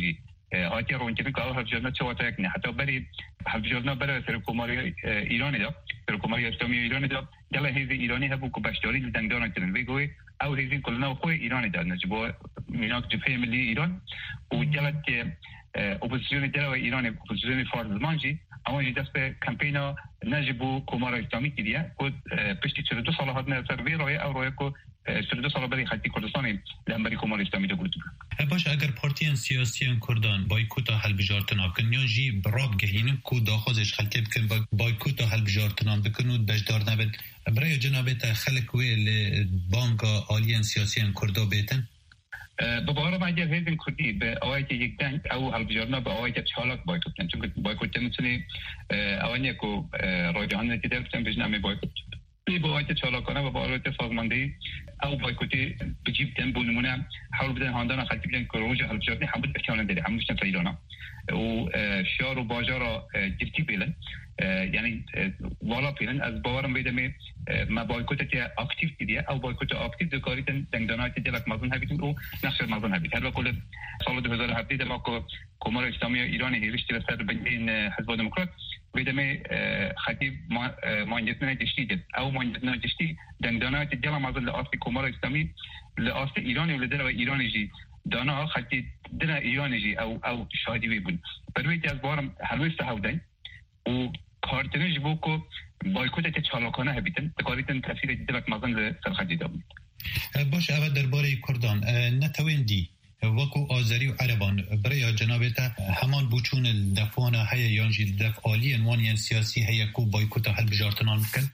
هاتی رونکن که هر جلنا چه وقت یک نه حتی بری هر جلنا برای سرکوماری ایرانی دا سرکوماری اسلامی ایرانی دا جلا هیزی ایرانی هبو که باشداری لدندان کردن ویگوی او هیزی کلنا خوی ایرانی دا نجبو میناک جبهه ملی ایران و جلا که اپوزیسیون جلا و ایران اپوزیسیون فارزمانجی اما جی دست به کمپینا نجبو کومار اسلامی کردیه که پشتی چهل و دو سال هات نه سر وی رای او رای که چهل و دو سال برای خطی کردستان لهمبری کومار اسلامی دا گرد باش اگر پارتیان سیاسیان کردان بایکوت هلبجارتنا بکن یا جی براب گهینن کو داخوزش خلکی بکن بایکوت هلبجارتنا بکن و بجدار نبید برای جنابت خلق وی بانک آلیان سیاسیان کردا بیتن بباره مجال هیزن کردی به آوایت یک دنگ او هلبجارنا به آوایت چالک بایکوت کن چون بایکوت نمیتونی اوانی که راجعان نتیده بکن بجنامه بایکوت بی با آیت چالاکانه و با آیت سازماندهی او بایکوتی بجیب دن بونمونه حول بدن هاندان خلطی بدن که روژه هلبجارنی همود بکانن داره هموشتن تا ایرانا و شیار و باجا را جرتی بیلن یعنی والا بیلن از باورم بیدم ما بایکوت که اکتیف دیدیه او بایکوت اکتیف دکاریتن دنگدانایت جلک مازن هبیتن او نقش مازن هبیت هر وکل سال دو هزار و هفده ما که کمار اسلامی ایران هیوشتی رسر بین حزب دموکرات بیدم خطیب مانجتنا جشتی او مانجتنا جشتی دنگدانایت جلک مازن لآسی کمار اسلامی لآسی ایرانی و لدر و ایرانی جی دانا خطی دنا ایرانی جی او او شاهدی وی بود بروی که از بارم هلویست هودن و کارتنش بو که بایکوت چالاکانه هبیتن دکاریتن تاثیر جدلک مازن لسرخجی دا بود باش اول درباره کردان نتویندی وکو آذری و عربان برای جنابتا همان بوچون الدفوان هیا یانجی دف آلی انوانی سیاسی هیا کو بایکوت هلبجارتنان بکن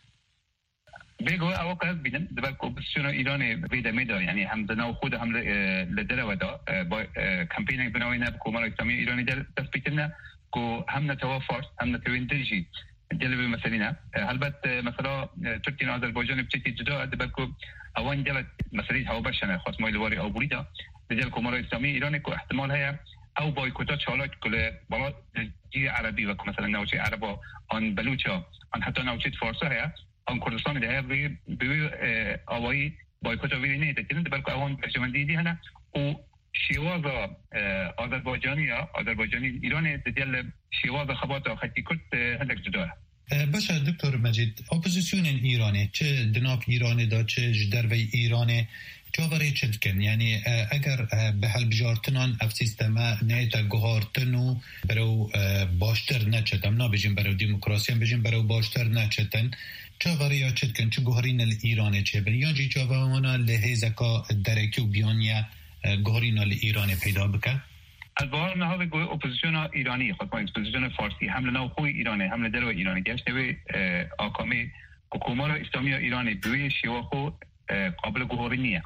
بگو او که بیدن دبر اپوزیسیون ایران بیدمه دا یعنی هم دنا و خود هم لدر و دا کمپینگ بناوی نب کمار اسلامی ایرانی در دست بیتن که هم نتوافرس هم نتویندنجی جلب مسئلینه البته مثلا ترکیه و آذربایجان بچتی جدا دبر که اوان جلت مسئله هوا بشنه خاص مایل واری او بریدا دجال کمار اسلامی ایران که احتمال هیا او بایکوتا چالاک کل بالا جی عربی و مثلا نوچه عربا آن بلوچا آن حتی نوچه فارسا هیا آن کردستان ده هیا بی آوایی بایکوتا ویری نیده کنن دبر که اوان پرشمندی دی هنه و شیواز آذربایجانی آذربایجانی ایران دجال شیواز خبات خطی کرد هندک جدا باشه دکتر مجید اپوزیسیون ایرانی چه دناب ایرانی دا چه جدروی ایرانی جاوری چه دکن یعنی اگر به هلبجارتنان اف سیستما نیتا گوهارتنو برو باشتر نچتم نا بجیم برو دیموکراسی بجیم برو باشتر نچتن جاوری یا چه دکن چه گوهارین ایرانی چه بن یا جی جاوانا لحیزکا درکی و بیانیا گوهارین ایرانی پیدا بکن از بار نه به اپوزیسیون ایرانی خود با اپوزیسیون فارسی حمله نو خوی ایرانی حمله در و ایرانی گشته به آکامی حکومت اسلامی ایرانی به شیوا خو قابل گوهری نیه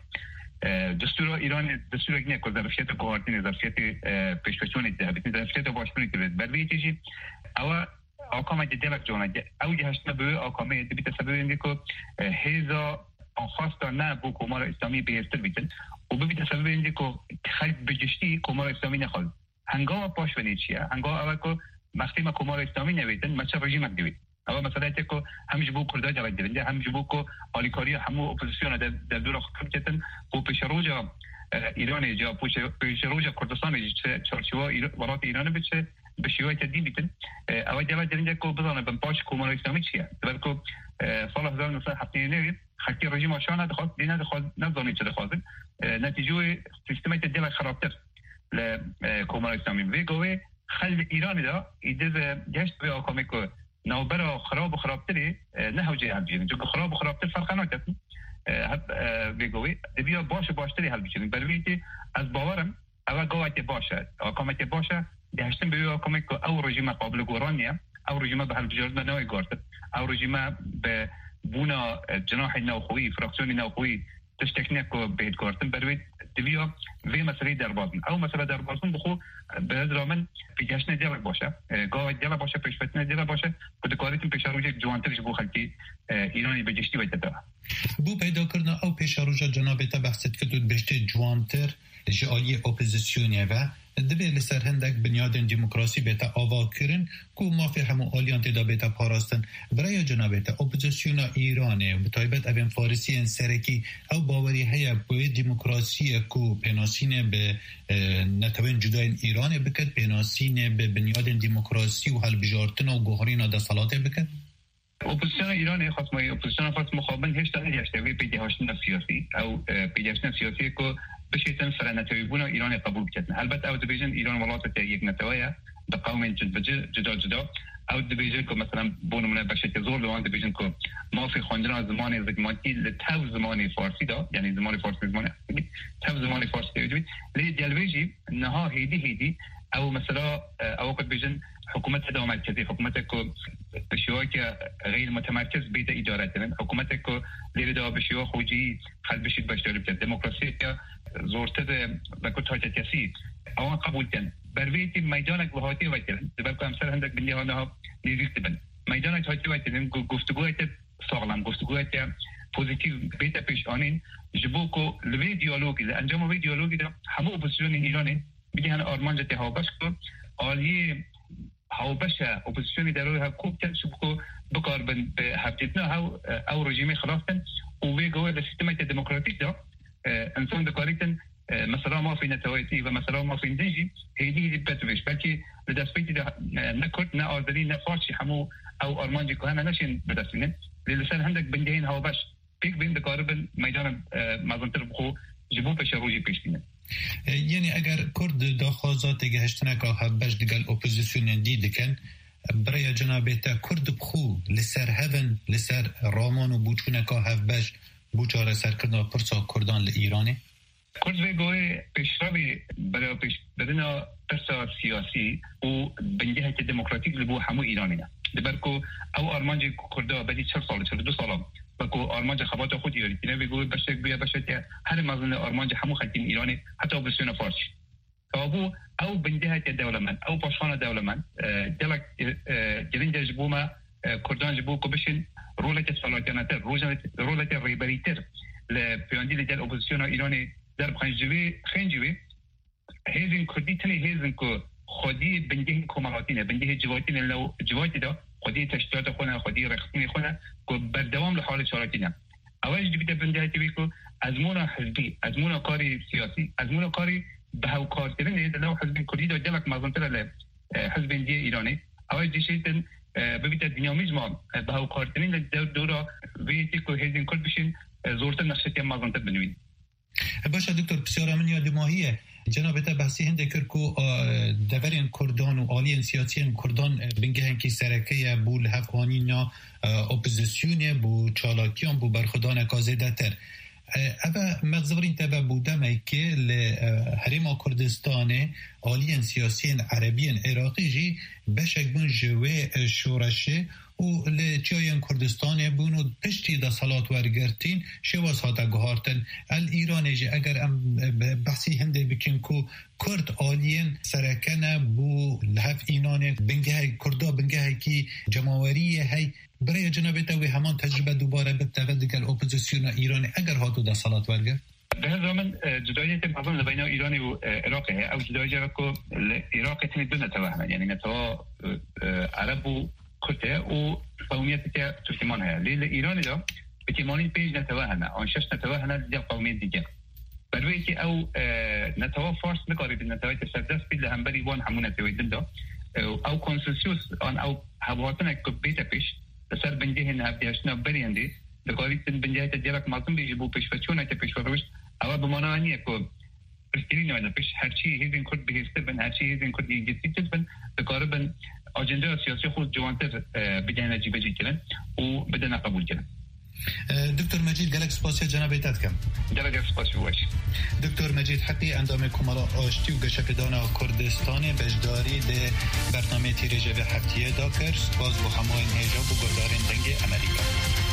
دستور ایران دستور یک نه ظرفیت گوهرتین ظرفیت پیشکشون ده ظرفیت باشتونی که بر ویتیجی او آکام جدیلک جونا او جهشنا به آکامی دبی تسبب اینه که هیزا آنخواستا نه بو حکومت اسلامی بیشتر بیتن و ببینید سبب اینه که خیلی بجشتی کمار اسلامی نخواد هنگام پاش ونی چیه هنگام اول که وقتی ما کمار اسلامی نویدن مچه رژیم دوید اول مثلا اینه که همش بو کرده جواد دیدن همش بو که آلیکاری همو اپوزیسیون در در دور خود کردن و پیش روزا ایران جا پیش روزا کردستان چارچوبا ولایت ایران بچه به شیوه تدین بیتن اول جواد دیدن که بزنه بن پاش کمار اسلامی چیه بلکه سال هزار و نهصد و هفتاد و نه خطی رژیم آشان ندخواد دینا دخواد نزدانی چه دخواد نتیجه سیستمی تدیل خرابتر لکمار اسلامی ویگوی خلق ایرانی دا ایدز گشت به آکامی که نوبر خراب و خرابتری نه هوجه حل بیشنی چون خراب و خرابتر فرق نکردن ویگوی دبیا باشه باشتری حل بیشنی بلویتی از باورم اول گوهتی باشه آکامتی باشه گشتن به آکامی که او رژیم قابل گورانیه او رژیم به حل بجارد نوی گارتد او رژیم به بونا جناح نوخوی فراکسیون نوخوی تشتكنيك بيت كورتن بروي دبيو في مسألة دربازن أو مسألة دربازن بخو بهذا من في جشن ديالك باشا قاعد ديالك باشا پیش فتنه ديالك باشا كده كاريتم پیش روجه جوانترش بو خلقي ایرانی بجشتی ويتدا بو پیدا کردن او پیش روجه جناب تا بحثت که تو بجتی جوانتر جالی اپوزیسیونی و دبی لسر هندک بنیاد دموکراسی بیتا آوا کرن کو مافی همو آلیان تدا بیتا پاراستن برای جنابیتا اپوزیسیون ایرانه و بطایبت اوین فارسی سرکی او باوری هیا بوی دموکراسی کو پیناسین به نتوین جداین ایرانه بکد پیناسین به بنیاد دموکراسی و حل بجارتن و گوهرین دا صلاته بکد اپوزیسیون ایران خاص ما اپوزیسیون خاص مخابن هیچ تا هیچ پیداشتن سیاسی او پیداشتن سیاسی کو بشيتن سر نتويبونا إيران قبول كتنا البته أو دبيجن إيران ولات یک نتويا بقوم جد جدا جدا أو دبيجن كو مثلا بونو من بشيت زور لوان دبيجن كو ما في خواندنا زمان زمانتی لتو زمان فارسی دا يعني زمان فارسی زمان تو زمان فارسی دا لي ديالويجي نها هيدي هيدي أو مثلا أو قد بيجن حكومة دا مركزي حكومتك بشيوك غير متمركز بيت إدارتنا حكومتك ليردا بشيو خوجي خل بشيت باشتغل بتاع ديمقراطية زورته بكو تاجتيسي او قبول كان برويتي ميدانك وهاتي ويتن دبركو امثال عندك باللي هنا نيزيكتبن ميدانك هاتي ويتن گفتگوات ساغلام گفتگوات پوزيتيف بيتا پیش آنین جبوكو لوی دیالوگی انجام وی دیالوگی دا همو اپوزیسیون ایرانی بگی هن آرمان جتی هاوبش کو آلی هاوبش اپوزیسیونی در روی حقوق کن شبکو بکار به حبجتنا هاو او رژیمی خلافتن و وی گوه لسیستمای دموکراتیک دا انسان دکاریتن مثلا ما في نتواتي ومثلا ما في ندجي هي دي بتويش بلكي لدسبيتي ده نكرت نا أردرين نفارشي حمو أو أرمانجي كهنا نشين بدسينن للسان عندك بندهين هوا باش بيك بين دكاربن ميدان مازنتر بخو جبو بشروجي بيشتينن يعني اگر كرد داخوازات گهشتنا که هبش دگل اپوزیسیون دی دکن برای جنابیتا کرد بخو لسر هفن لسر رامان و بوچونه که هفبش بوچاره سرکردن پرسا کردان لإیرانه کرد ویگوی پیشروی برای پیش بدنا پرسا سیاسی و بنجهت دموکراتیک لبو همو ایرانینا دبرکو او آرمانج کرده بدی چهل سال چهل دو سال بکو آرمانج خبات خود ایرانی تینه ویگوی بشک بیا بشک هر مازن آرمانج همو خلطین ایرانی حتی اپوزیسیون فارسی ابو او بنجهت دولمن او پاشخانه دولمن دلک جلین جبو ما کردان جبو کو بشین رولت سالاتیانتر رولت ریبریتر لپیاندی لجل اپوزیسیون ایرانی در خنجوی خنجوی هیزن کردی تنی هیزن که خودی بنده کمالاتینه بنده جواتینه لو جواتی دا خودی تشتیات خونه خودی رختین خونه که بردوام لحال شاراتینه اولش دیبیده بنده هتیوی که ازمونا حزبی ازمونا کاری سیاسی ازمونا کاری به هاو کارترینه لو حزبین کردی دا جلک مازنتر لحزبین دی ایرانی اولش دیشیتن ببیت دینامیزم به هاو کارترین لدور دورا ویتی که هیزن کرد بشین زورت نقشتی مازنتر بنوین باشه دکتر بسیار من یاد ماهیه جناب تا بحثی هنده کرکو دورین کردان و آلین سیاسیین کردان بنگه هنکی سرکه بول هفغانینا اپوزیسیونه بو چالاکیان بو برخدان کازیده تر اوه مغزورین تبا بودمه که لحریم کردستان آلین سیاسیین عربیین عراقی جی بشک بون جوه شورشه و لچیاین کردستان بونو پشتی دا صلات ورگرتین شواز ها دا گهارتن ال ایرانی جی اگر ام بحثی هنده بکن که کرد آلین سرکنه بو لحف اینانه بنگه های کردا بنگه های کی جماوریه های برای جناب تاوی همان تجربه دوباره بتوه دگل اپوزیسیون ایرانی اگر هاتو دا صلات ورگر به هذا من جداية معظم بين إيران وعراق هي أو جداية كو العراق تني دون توهمة يعني نتوا عرب كرده وقوميات تركمان هي لإيران ده بتمانين بيج نتوهمة أو شش نتوهمة دي قوميات ديجا برويتي أو نتوا فارس مقارب النتوات السادس بيد لهمبري وان همون نتوات ده أو كونسنسوس أن أو هبواتنا كبيتا بيش بسر بنجهن هبديشنا بريندي دقایق بنجات دیارک مازن بیجبو پیش فتشونه تا پیش فروش اول بمانانی کو پرستیرینی و پیش هر چی هیزن کرد بهسته بن هر چی هیزن کرد یجیت بن دقایق اجنده سیاسی خود جوانتر بدهن جیب جی کردن و بدن قبول کردن. دکتر مجید گلک سپاسی جناب ایتاد کم. گلک سپاسی واش. دکتر مجید حقی اندام کمالا آشتی و گشکدان کردستان بجداری ده برنامه تیرجه و هفتیه داکر سپاس با همه این هجاب و گردارین دنگ امریکا.